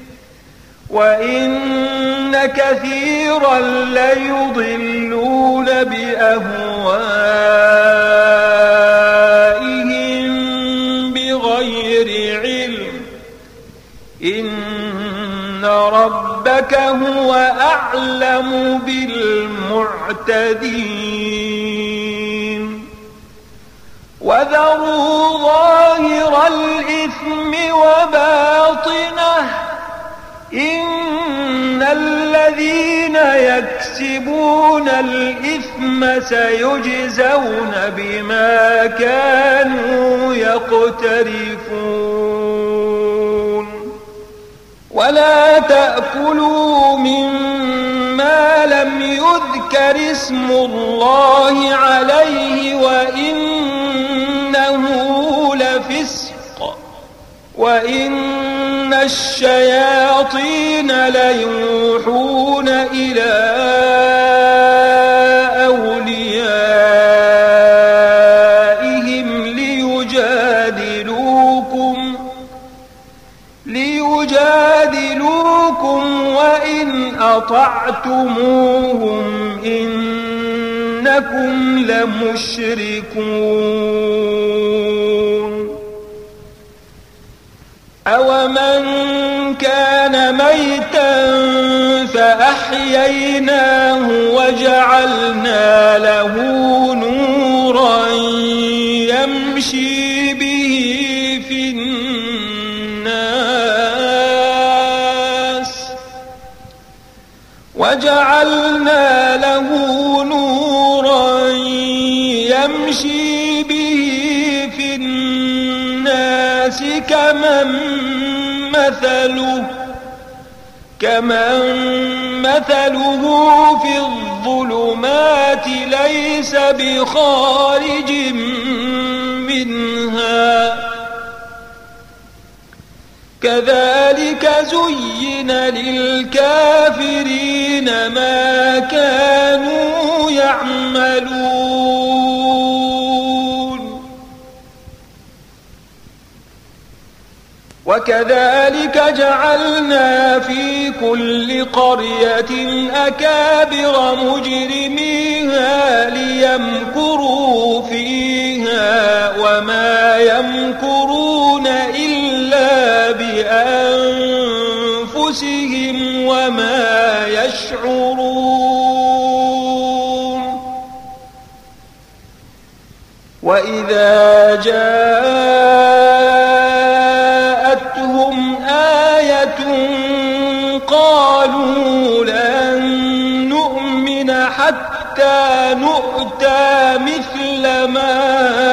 وإن كثيرا ليضلون بأهوائهم بغير علم إن ربك هو أعلم بالمعتدين وذروا ظاهر الإثم وباطنه إن الذين يكسبون الإثم سيجزون بما كانوا يقترفون ولا تأكلوا مما لم يذكر اسم الله عليه وإنه لفسق وإن الشياطين ليوحون إلى أوليائهم ليجادلوكم وإن أطعتموهم إنكم لمشركون أومن كان ميتا فأحييناه وجعلنا له نورا يمشي به في الناس وجعلنا له نورا يمشي به في كمن مثله في الظلمات ليس بخارج منها كذلك زين للكافرين ما كانوا يعملون وكذلك جعلنا في كل قرية أكابر مجرميها ليمكروا فيها وما يمكرون إلا بأنفسهم وما يشعرون وإذا جاءتهم آية قالوا لن نؤمن حتى نؤتى مثل ما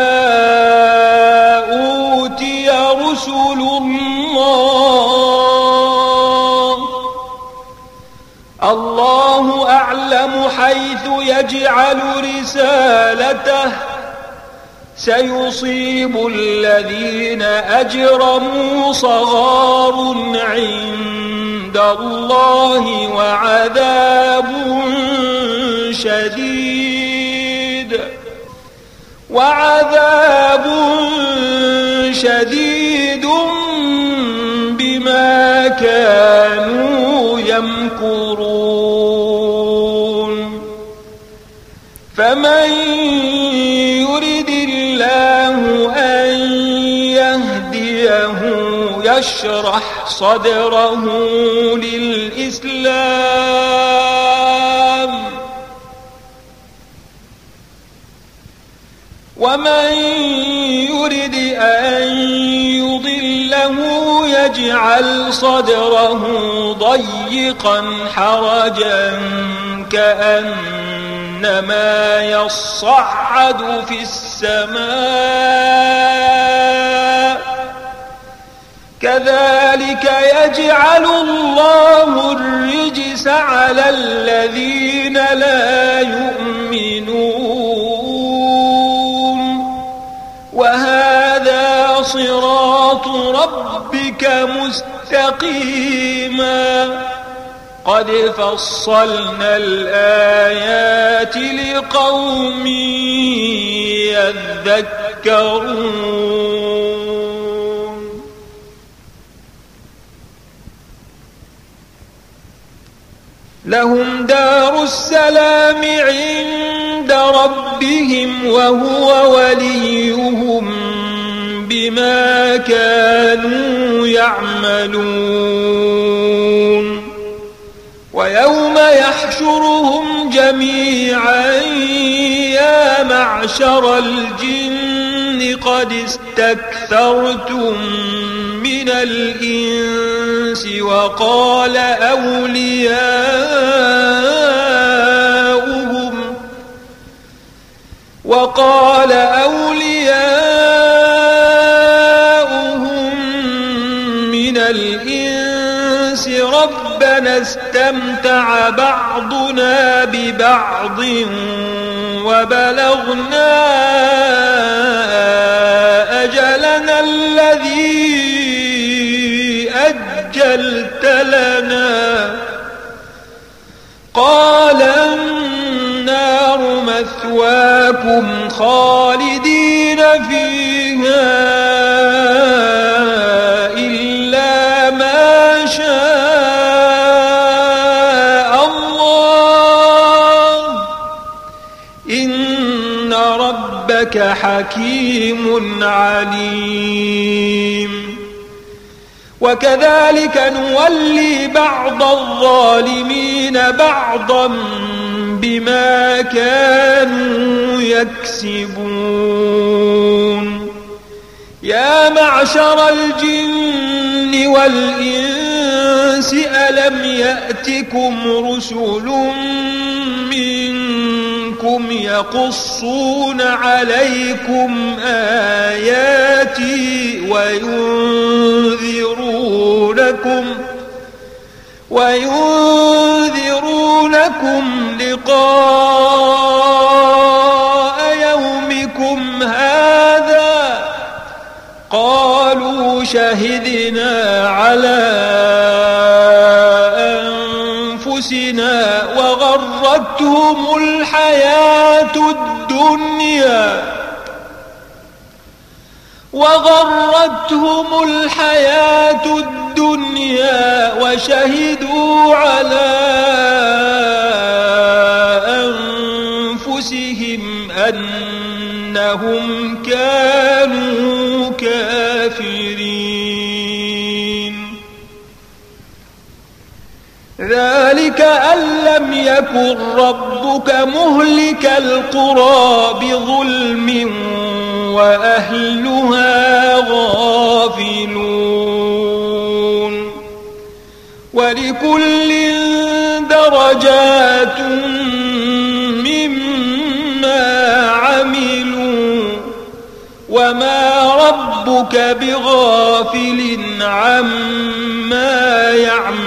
أوتي رسل الله أعلم حيث يجعل رسالته سيصيب الذين أجرموا صغار عند الله وعذاب شديد بما كانوا يمكرون فمن يرد الله أن يهديه يشرح صدره للإسلام ومن يرد أن يضله يجعل صدره ضيقا حرجا كأنما يصعد في السماء كذلك يجعل الله الرجس على الذين لا يؤمنون وهذا صراط ربك مستقيما قد فصلنا الآيات لقوم يذكرون لهم دار السلام عند ربهم وهو وليهم بما كانوا يعملون ويوم يحشرهم جميعا يا معشر الجن قد استكثرتم من الإنس وقال أولياؤهم من الإنس ربنا استمتع بعضنا ببعض وبلغنا أجلنا الذي أجلت لنا قال النار مثواكم خالدين فيها إلا ما شاء الله إن ربك حكيم عليم وكذلك نولي بعض الظالمين بعضا بما كانوا يكسبون يا معشر الجن والإنس ألم يأتكم رسل منكم هم يقصون عليكم آياتي وينذرونكم لقاء يومكم هذا. قالوا شهدنا على أنفسنا وغرتهم الحياة الدنيا وشهدوا على أنفسهم أنهم كانوا كافرين. ذلك أن لم يكن ربك مهلك القرى بظلم وأهلها غافلون. ولكل درجات مما عملوا وما ربك بغافل عما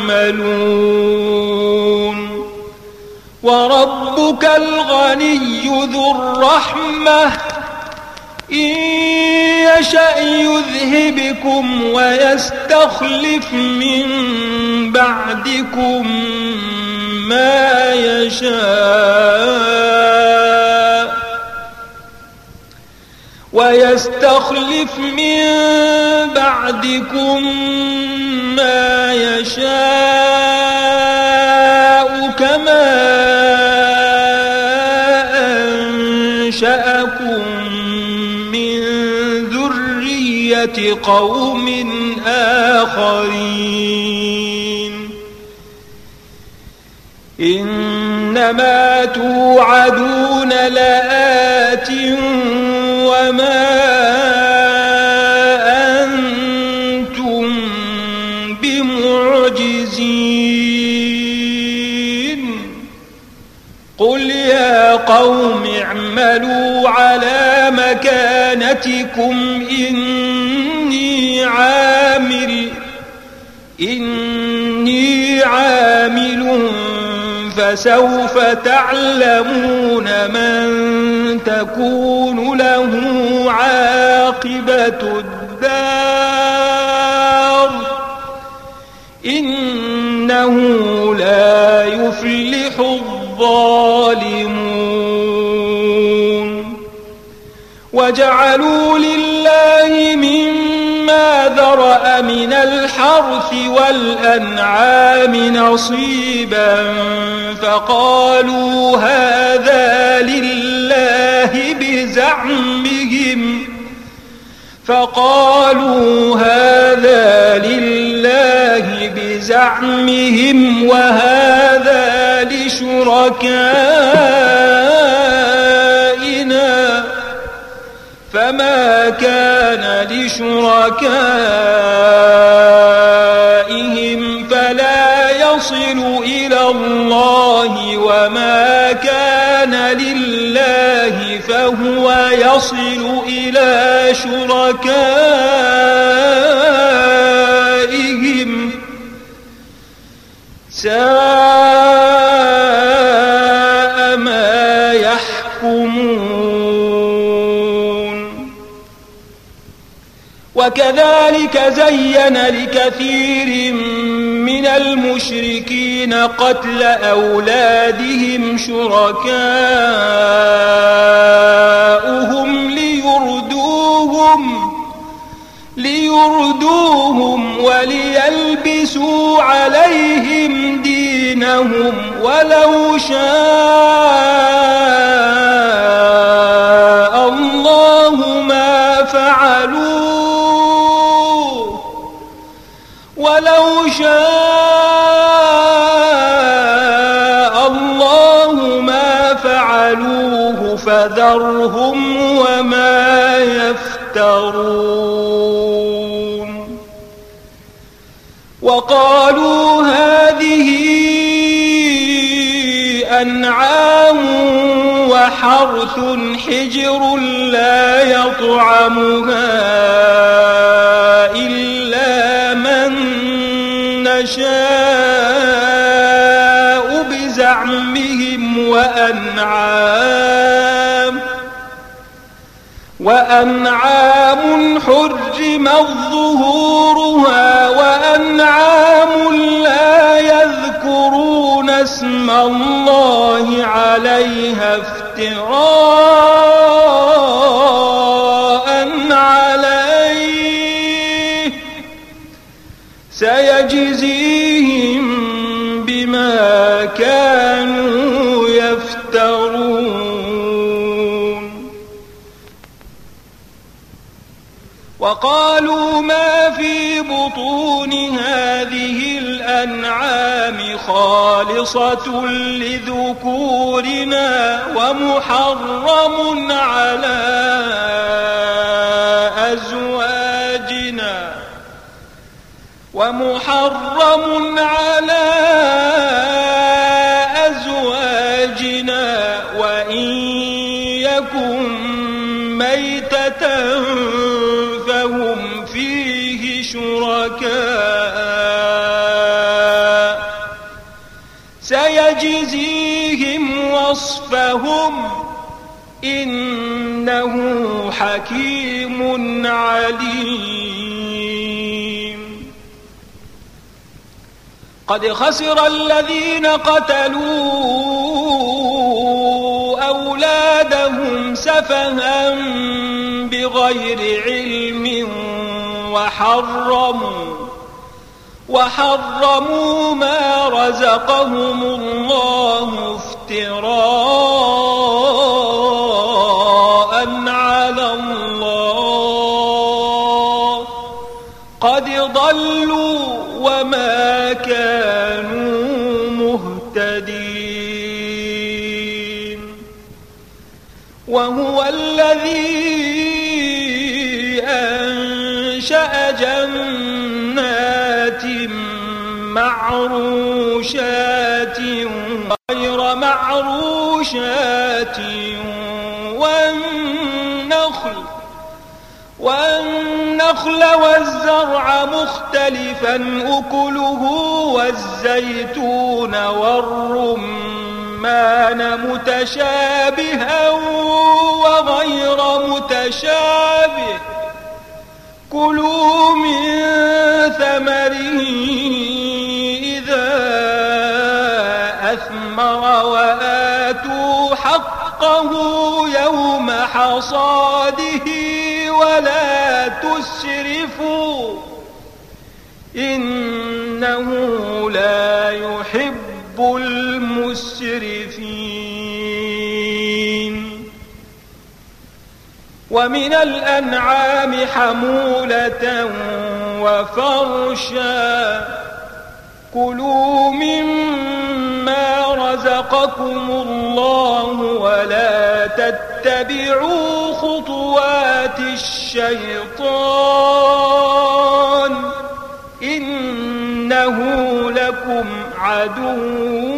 يعملون. وربك الغني ذو الرحمة إن يشأ يذهبكم ويستخلف من بعدكم ما يشاء كما أنشأكم من ذرية قوم آخرين. إنما توعدون لآت وما أنتم بمعجزين. قل يا قوم اعملوا على مكانتكم إني عامل فسوف تعلمون من تكون له عاقبة الدار إنه لا يفلح الظالمون. وجعلوا لله مما ذرأ من الحرث والأنعام نصيبا فقالوا هذا لله بزعمهم وهذا لشركائنا فما كان لشركائهم فلا يصل إلى الله وما كان لله فهو يصل إلى شركائهم ساء ما يحكمون. وكذلك زين لكثير من المشركين قتل أولادهم شركاؤهم ليردوهم وليلبسوا عليهم دينهم ولو شاء الله ما فعلوه فذرهم وما يفترون. وقالوا هذه أنعام وحرث حرث حجر لا يطعمها إلا من نشاء بزعمهم وأنعام حرمت ظهورها وأنعام لا يذكرون اسم الله عليها افتراء عليه سيجزيهم بما كانوا يفترون. وقالوا ما في بطون هذه الأنعام خالصة لذكورنا ومحرم على أزواجنا وإن يكن ميتة فهم فيه شركاء سيجزيهم وصفهم إنه حكيم عليم. قد خسر الذين قتلوا أولادهم سفها بغير علم وحرموا ما رزقهم الله افتراء على الله قد ضلوا وما كانوا مهتدين. وهو الذي أنشأ جنات معروشات غير معروشات والنخل والزرع مختلفا أكله والزيتون والرمان متشابها وغير متشابه كلوا من ثمره إذا أثمر وآتوا حقه يوم حصاده ولا تسرفوا إنه لا يحب المسرفين. ومن الأنعام حمولة وفرشا كلوا مما رزقكم الله ولا تتبعوا خطوات الشيطان إنه لكم عدو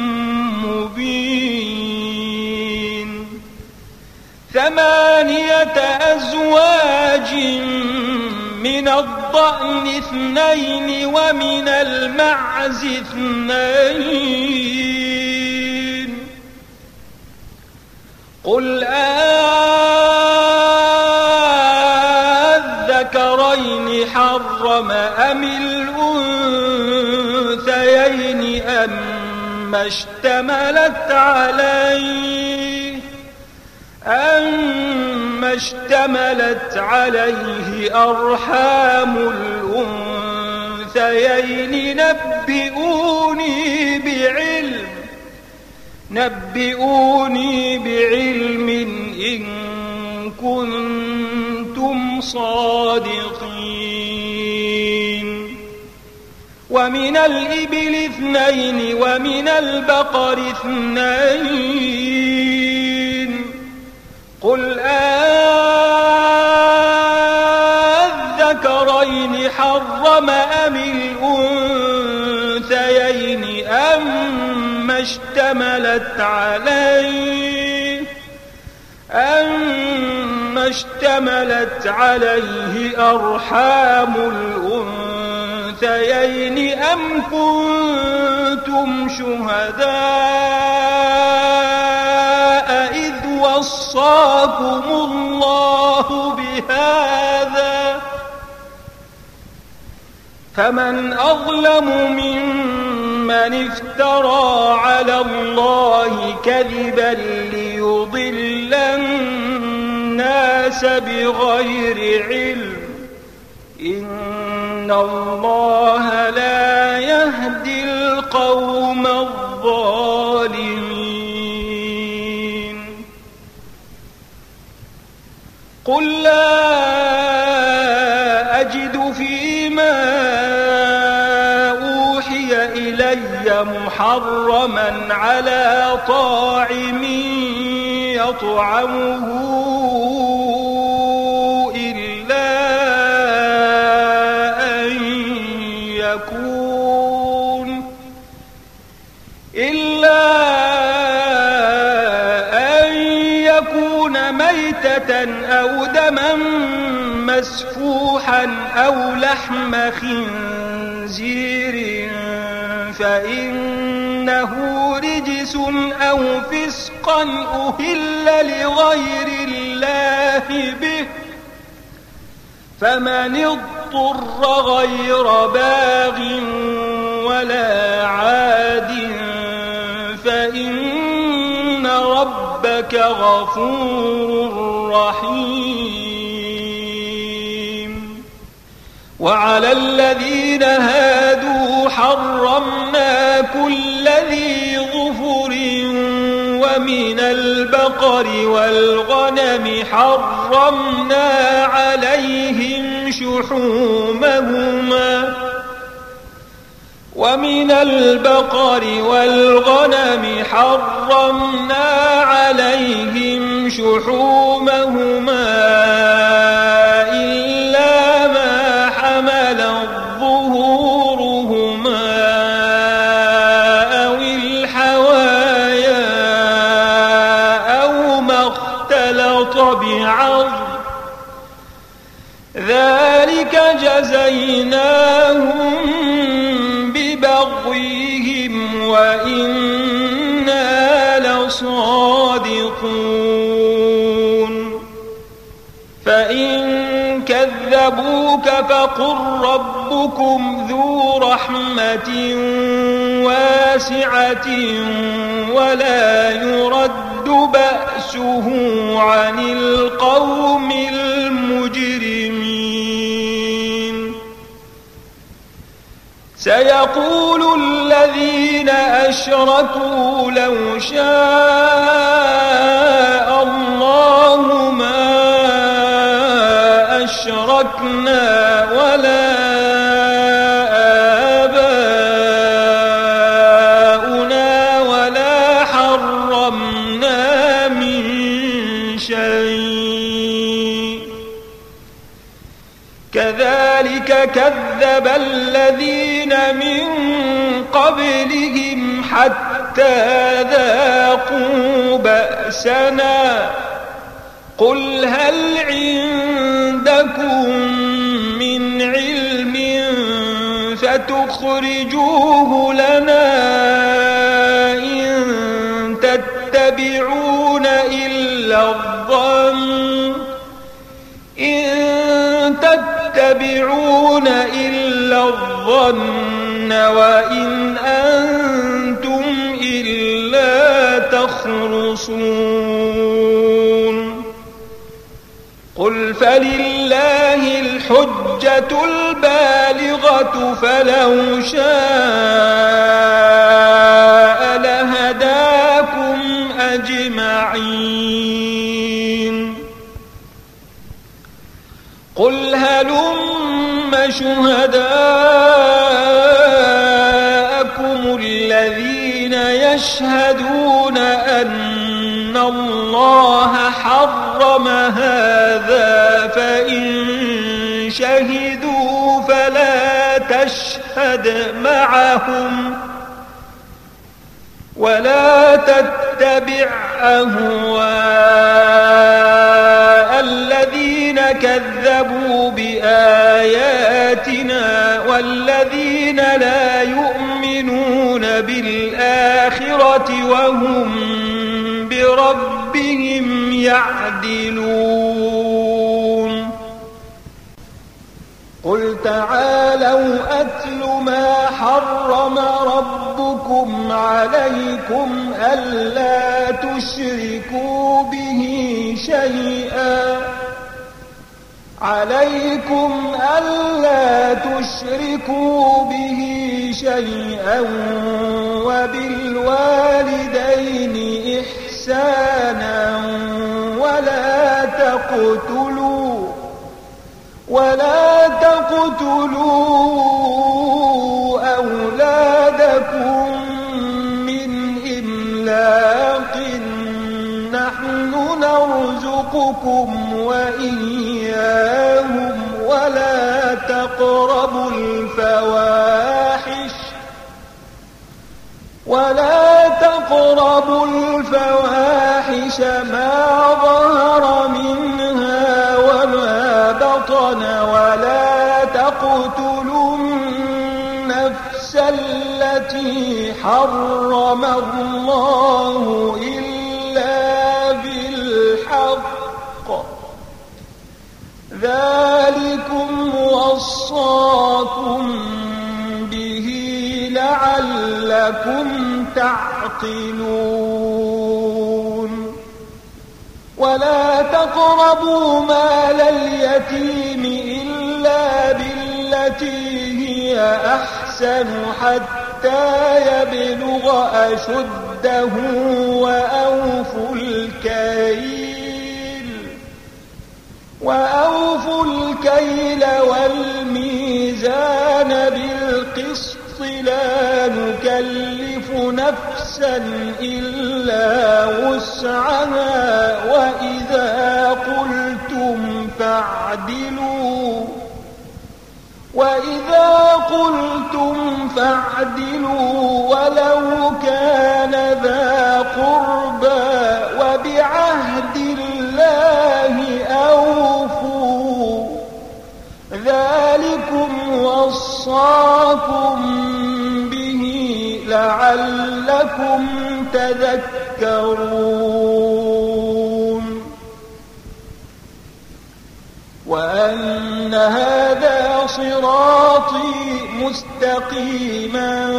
مبين. 8 أزواج من الضأن 2 ومن المعز 2 قل أذكرين حرم أم الأنثيين أما اشتملت عليه أرحام الأنثيين نبئوني بعلم إن كنتم صادقين. ومن الإبل 2 ومن البقر 2 قل أذكرين حرم أم الأنثيين أما اشتملت عليه أما اشتملت عليه أرحام الأنثيين أم كنتم شهداء إذ وصاكم الله بهذا فمن أظلم ممن افترى على الله كذبا ليضل الناس بغير علم إن الله لا يهدي القوم الظالمين قل لا أجد فيما أوحي إلي محرما على طاعم يطعمه إلا أن يكون ميتة أو دما مسفوحا أو لحم خنزير فإنه رجس أو فسقا أهل لغير الله به فمن اضطر غير باغ ولا عاد فإن ربك غفور رحيم وعلى الذين هادوا حرمنا كل ذي ظفر ومن البقر والغنم حرمنا عليهم شحومهما إلا ما حملت ظهورهما أو الحوايا أو ما اختلط بعظم ذلك جزيناهم ببغيهم وإنا لصادقون فإن كذبوك فقل ربكم ذو رحمة واسعة ولا يرد بأسه عن القوم المجرمين سيقول الذين أشركوا لو شاء الله ما أشركنا ولا آباؤنا ولا حرمنا من شيء كذلك كذب الذين من قبلهم حتى ذاقوا بأسنا قل هل عندكم من علم فتخرجوه لنا إن تتبعون إلا الظن وإن أنتم إلا تخرصون قل فلله الحجة البالغة فلو شاء لهداكم أجمعين قل هلم شهداءكم الذين يشهدون أن الله حرم هذا فإن شهدوا فلا تشهد معهم ولا تتبعوا تتبع أهواء الذين كذبوا بآياتنا والذين لا يؤمنون بالآخرة وهم بربهم يعدلون. قل تعالوا أتل ما حرم ربكم عليكم ألا تشركوا به شيئا وبالوالدين إحسانا ولا تقتلوا أولادكم من إملاق نحن نرزقكم وإياهم ولا تقربوا الفواحش ما ظهر منها وما بطن ولا تقتلوا النفس التي حرم الله إلا بالحق ذلكم وصاكم به لعلكم تعقلون. ولا تقربوا مال اليتيم إلا بالتي هي أحسن حتى يبلغ أشده وأوفوا الكيل والميزان بالقسط لا نكلف نفسا إلا وسعها وإذا قلتم فاعدلوا ولو كان ذا قربى وبعهد الله أوفوا ذلكم وصاكم به لعلكم تذكرون. وأن هذا صراطي مستقيما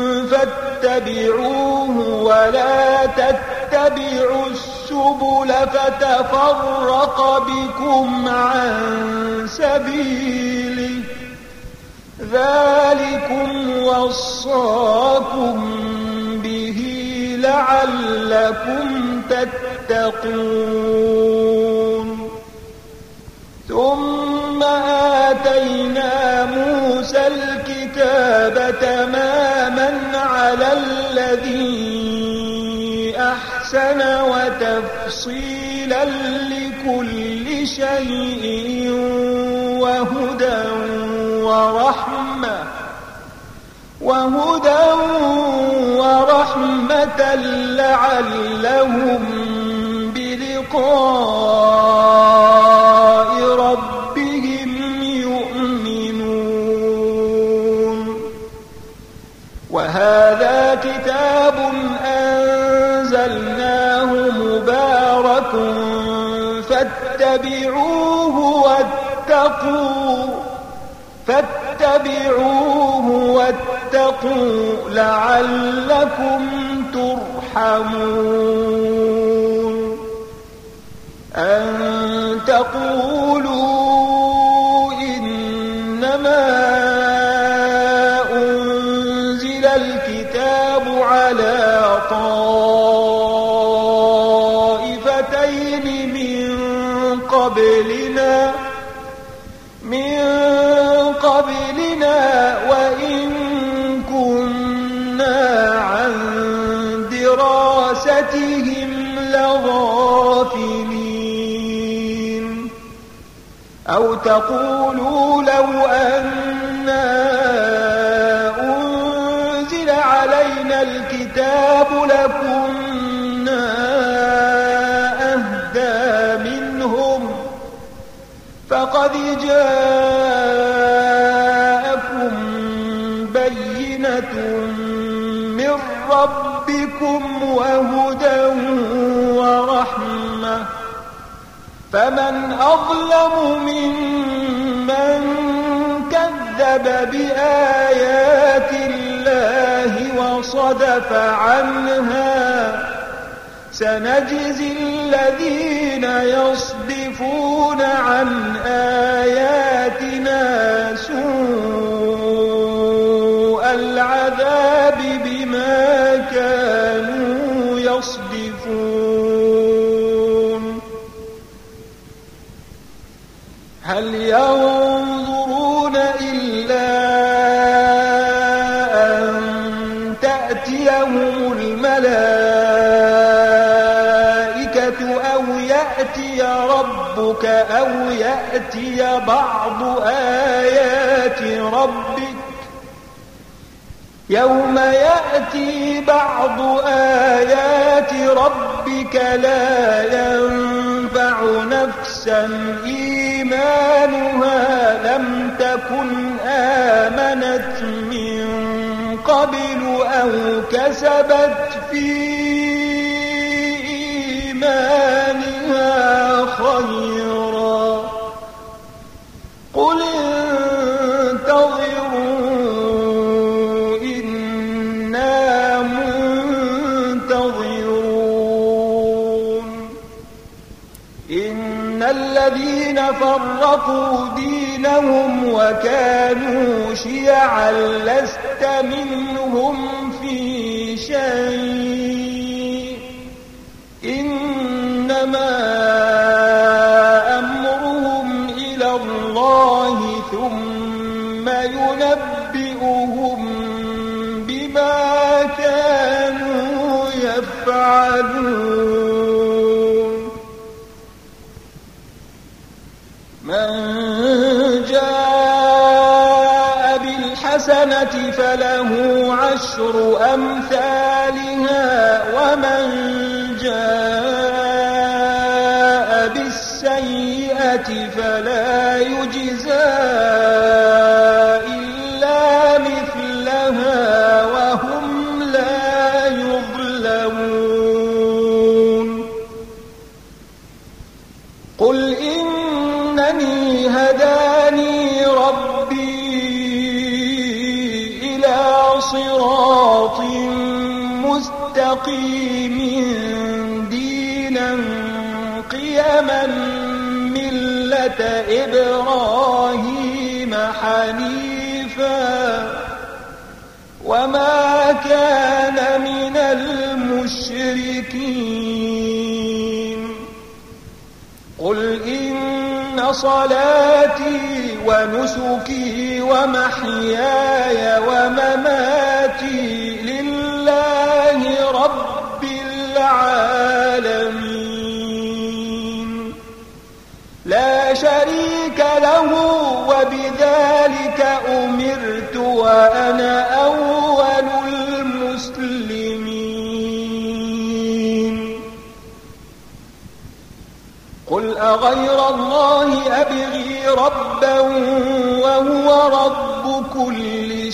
فاتبعوه ولا تتبعوا السبل فتفرق بكم عن سبيله ذلكم وصاكم به لعلكم تتقون. ثم آتينا موسى الكتاب تماما على الذي أحسن وتفصيلا لكل شيء وهدى ورحمة لعلهم بلقاء ربهم يؤمنون. وهذا كتاب أنزلناه مبارك فاتبعوه واتقوا لعلكم ترحمون. أن تقولوا إنما أنزل الكتاب على طائفتين من قبلنا وإن كنا عن دراستهم لغافلين. أو تقولوا لو أنا أنزل علينا الكتاب لكنا بينة من ربكم وهدى ورحمة فمن أظلم ممن كذب بآيات الله وصدف عنها سنجزي الذين يصدفون عن آياتنا سوء العذاب بما كانوا يصدفون هل ينظرون إلا أن تأتيهم الملائكة أو يأتي ربك أو يأتي بعض آيات ربك يوم يأتي بعض آيات ربك لا ينفع نفسا إيمانها لم تكن آمنت من قبل أو كسبت في إيمانها خيرا قل انتظروا إنا منتظرون إن الذين فرقوا دينهم وكانوا شيعا لست منهم في شيء إنما أمرهم إلى الله ثم ينبئهم بما كانوا يفعلون من جاء بالحسنة فله عشر أمثالها ومن جاء بالسيئة فلا يجزى إلا مثلها وهم لا يظلمون قل إنني هداني ربي إلى صراط مستقيم دينا قيما ملة إبراهيم حنيفا وما كان من المشركين قل إن صلاتي ونسكي ومحياي ومماتي لله رب العالمين لا شريك له وبذلك أمرت وأنا أول المسلمين قل أغير الله أبغي ربا وهو رب كل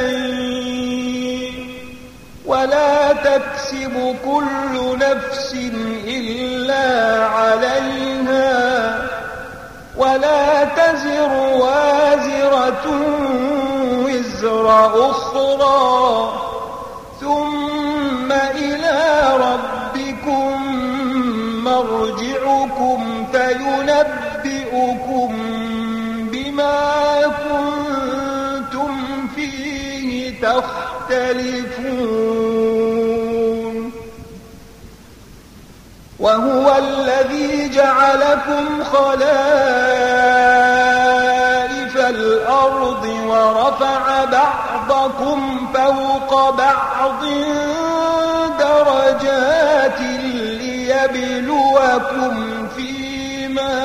شيء ولا تكسب كل نفس إلا عليها ولا تزر وازرة وزر أخرى ثم إلى ربكم مرجعكم فينبئكم بما كنتم فيه تختلفون وهو الذي جعلكم خلائف الأرض ورفع بعضكم فوق بعض درجات ليبلوكم فيما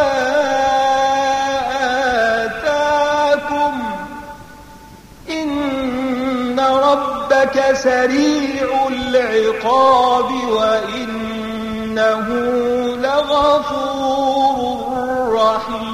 آتاكم إن ربك سريع العقاب وإنه لغفور رحيم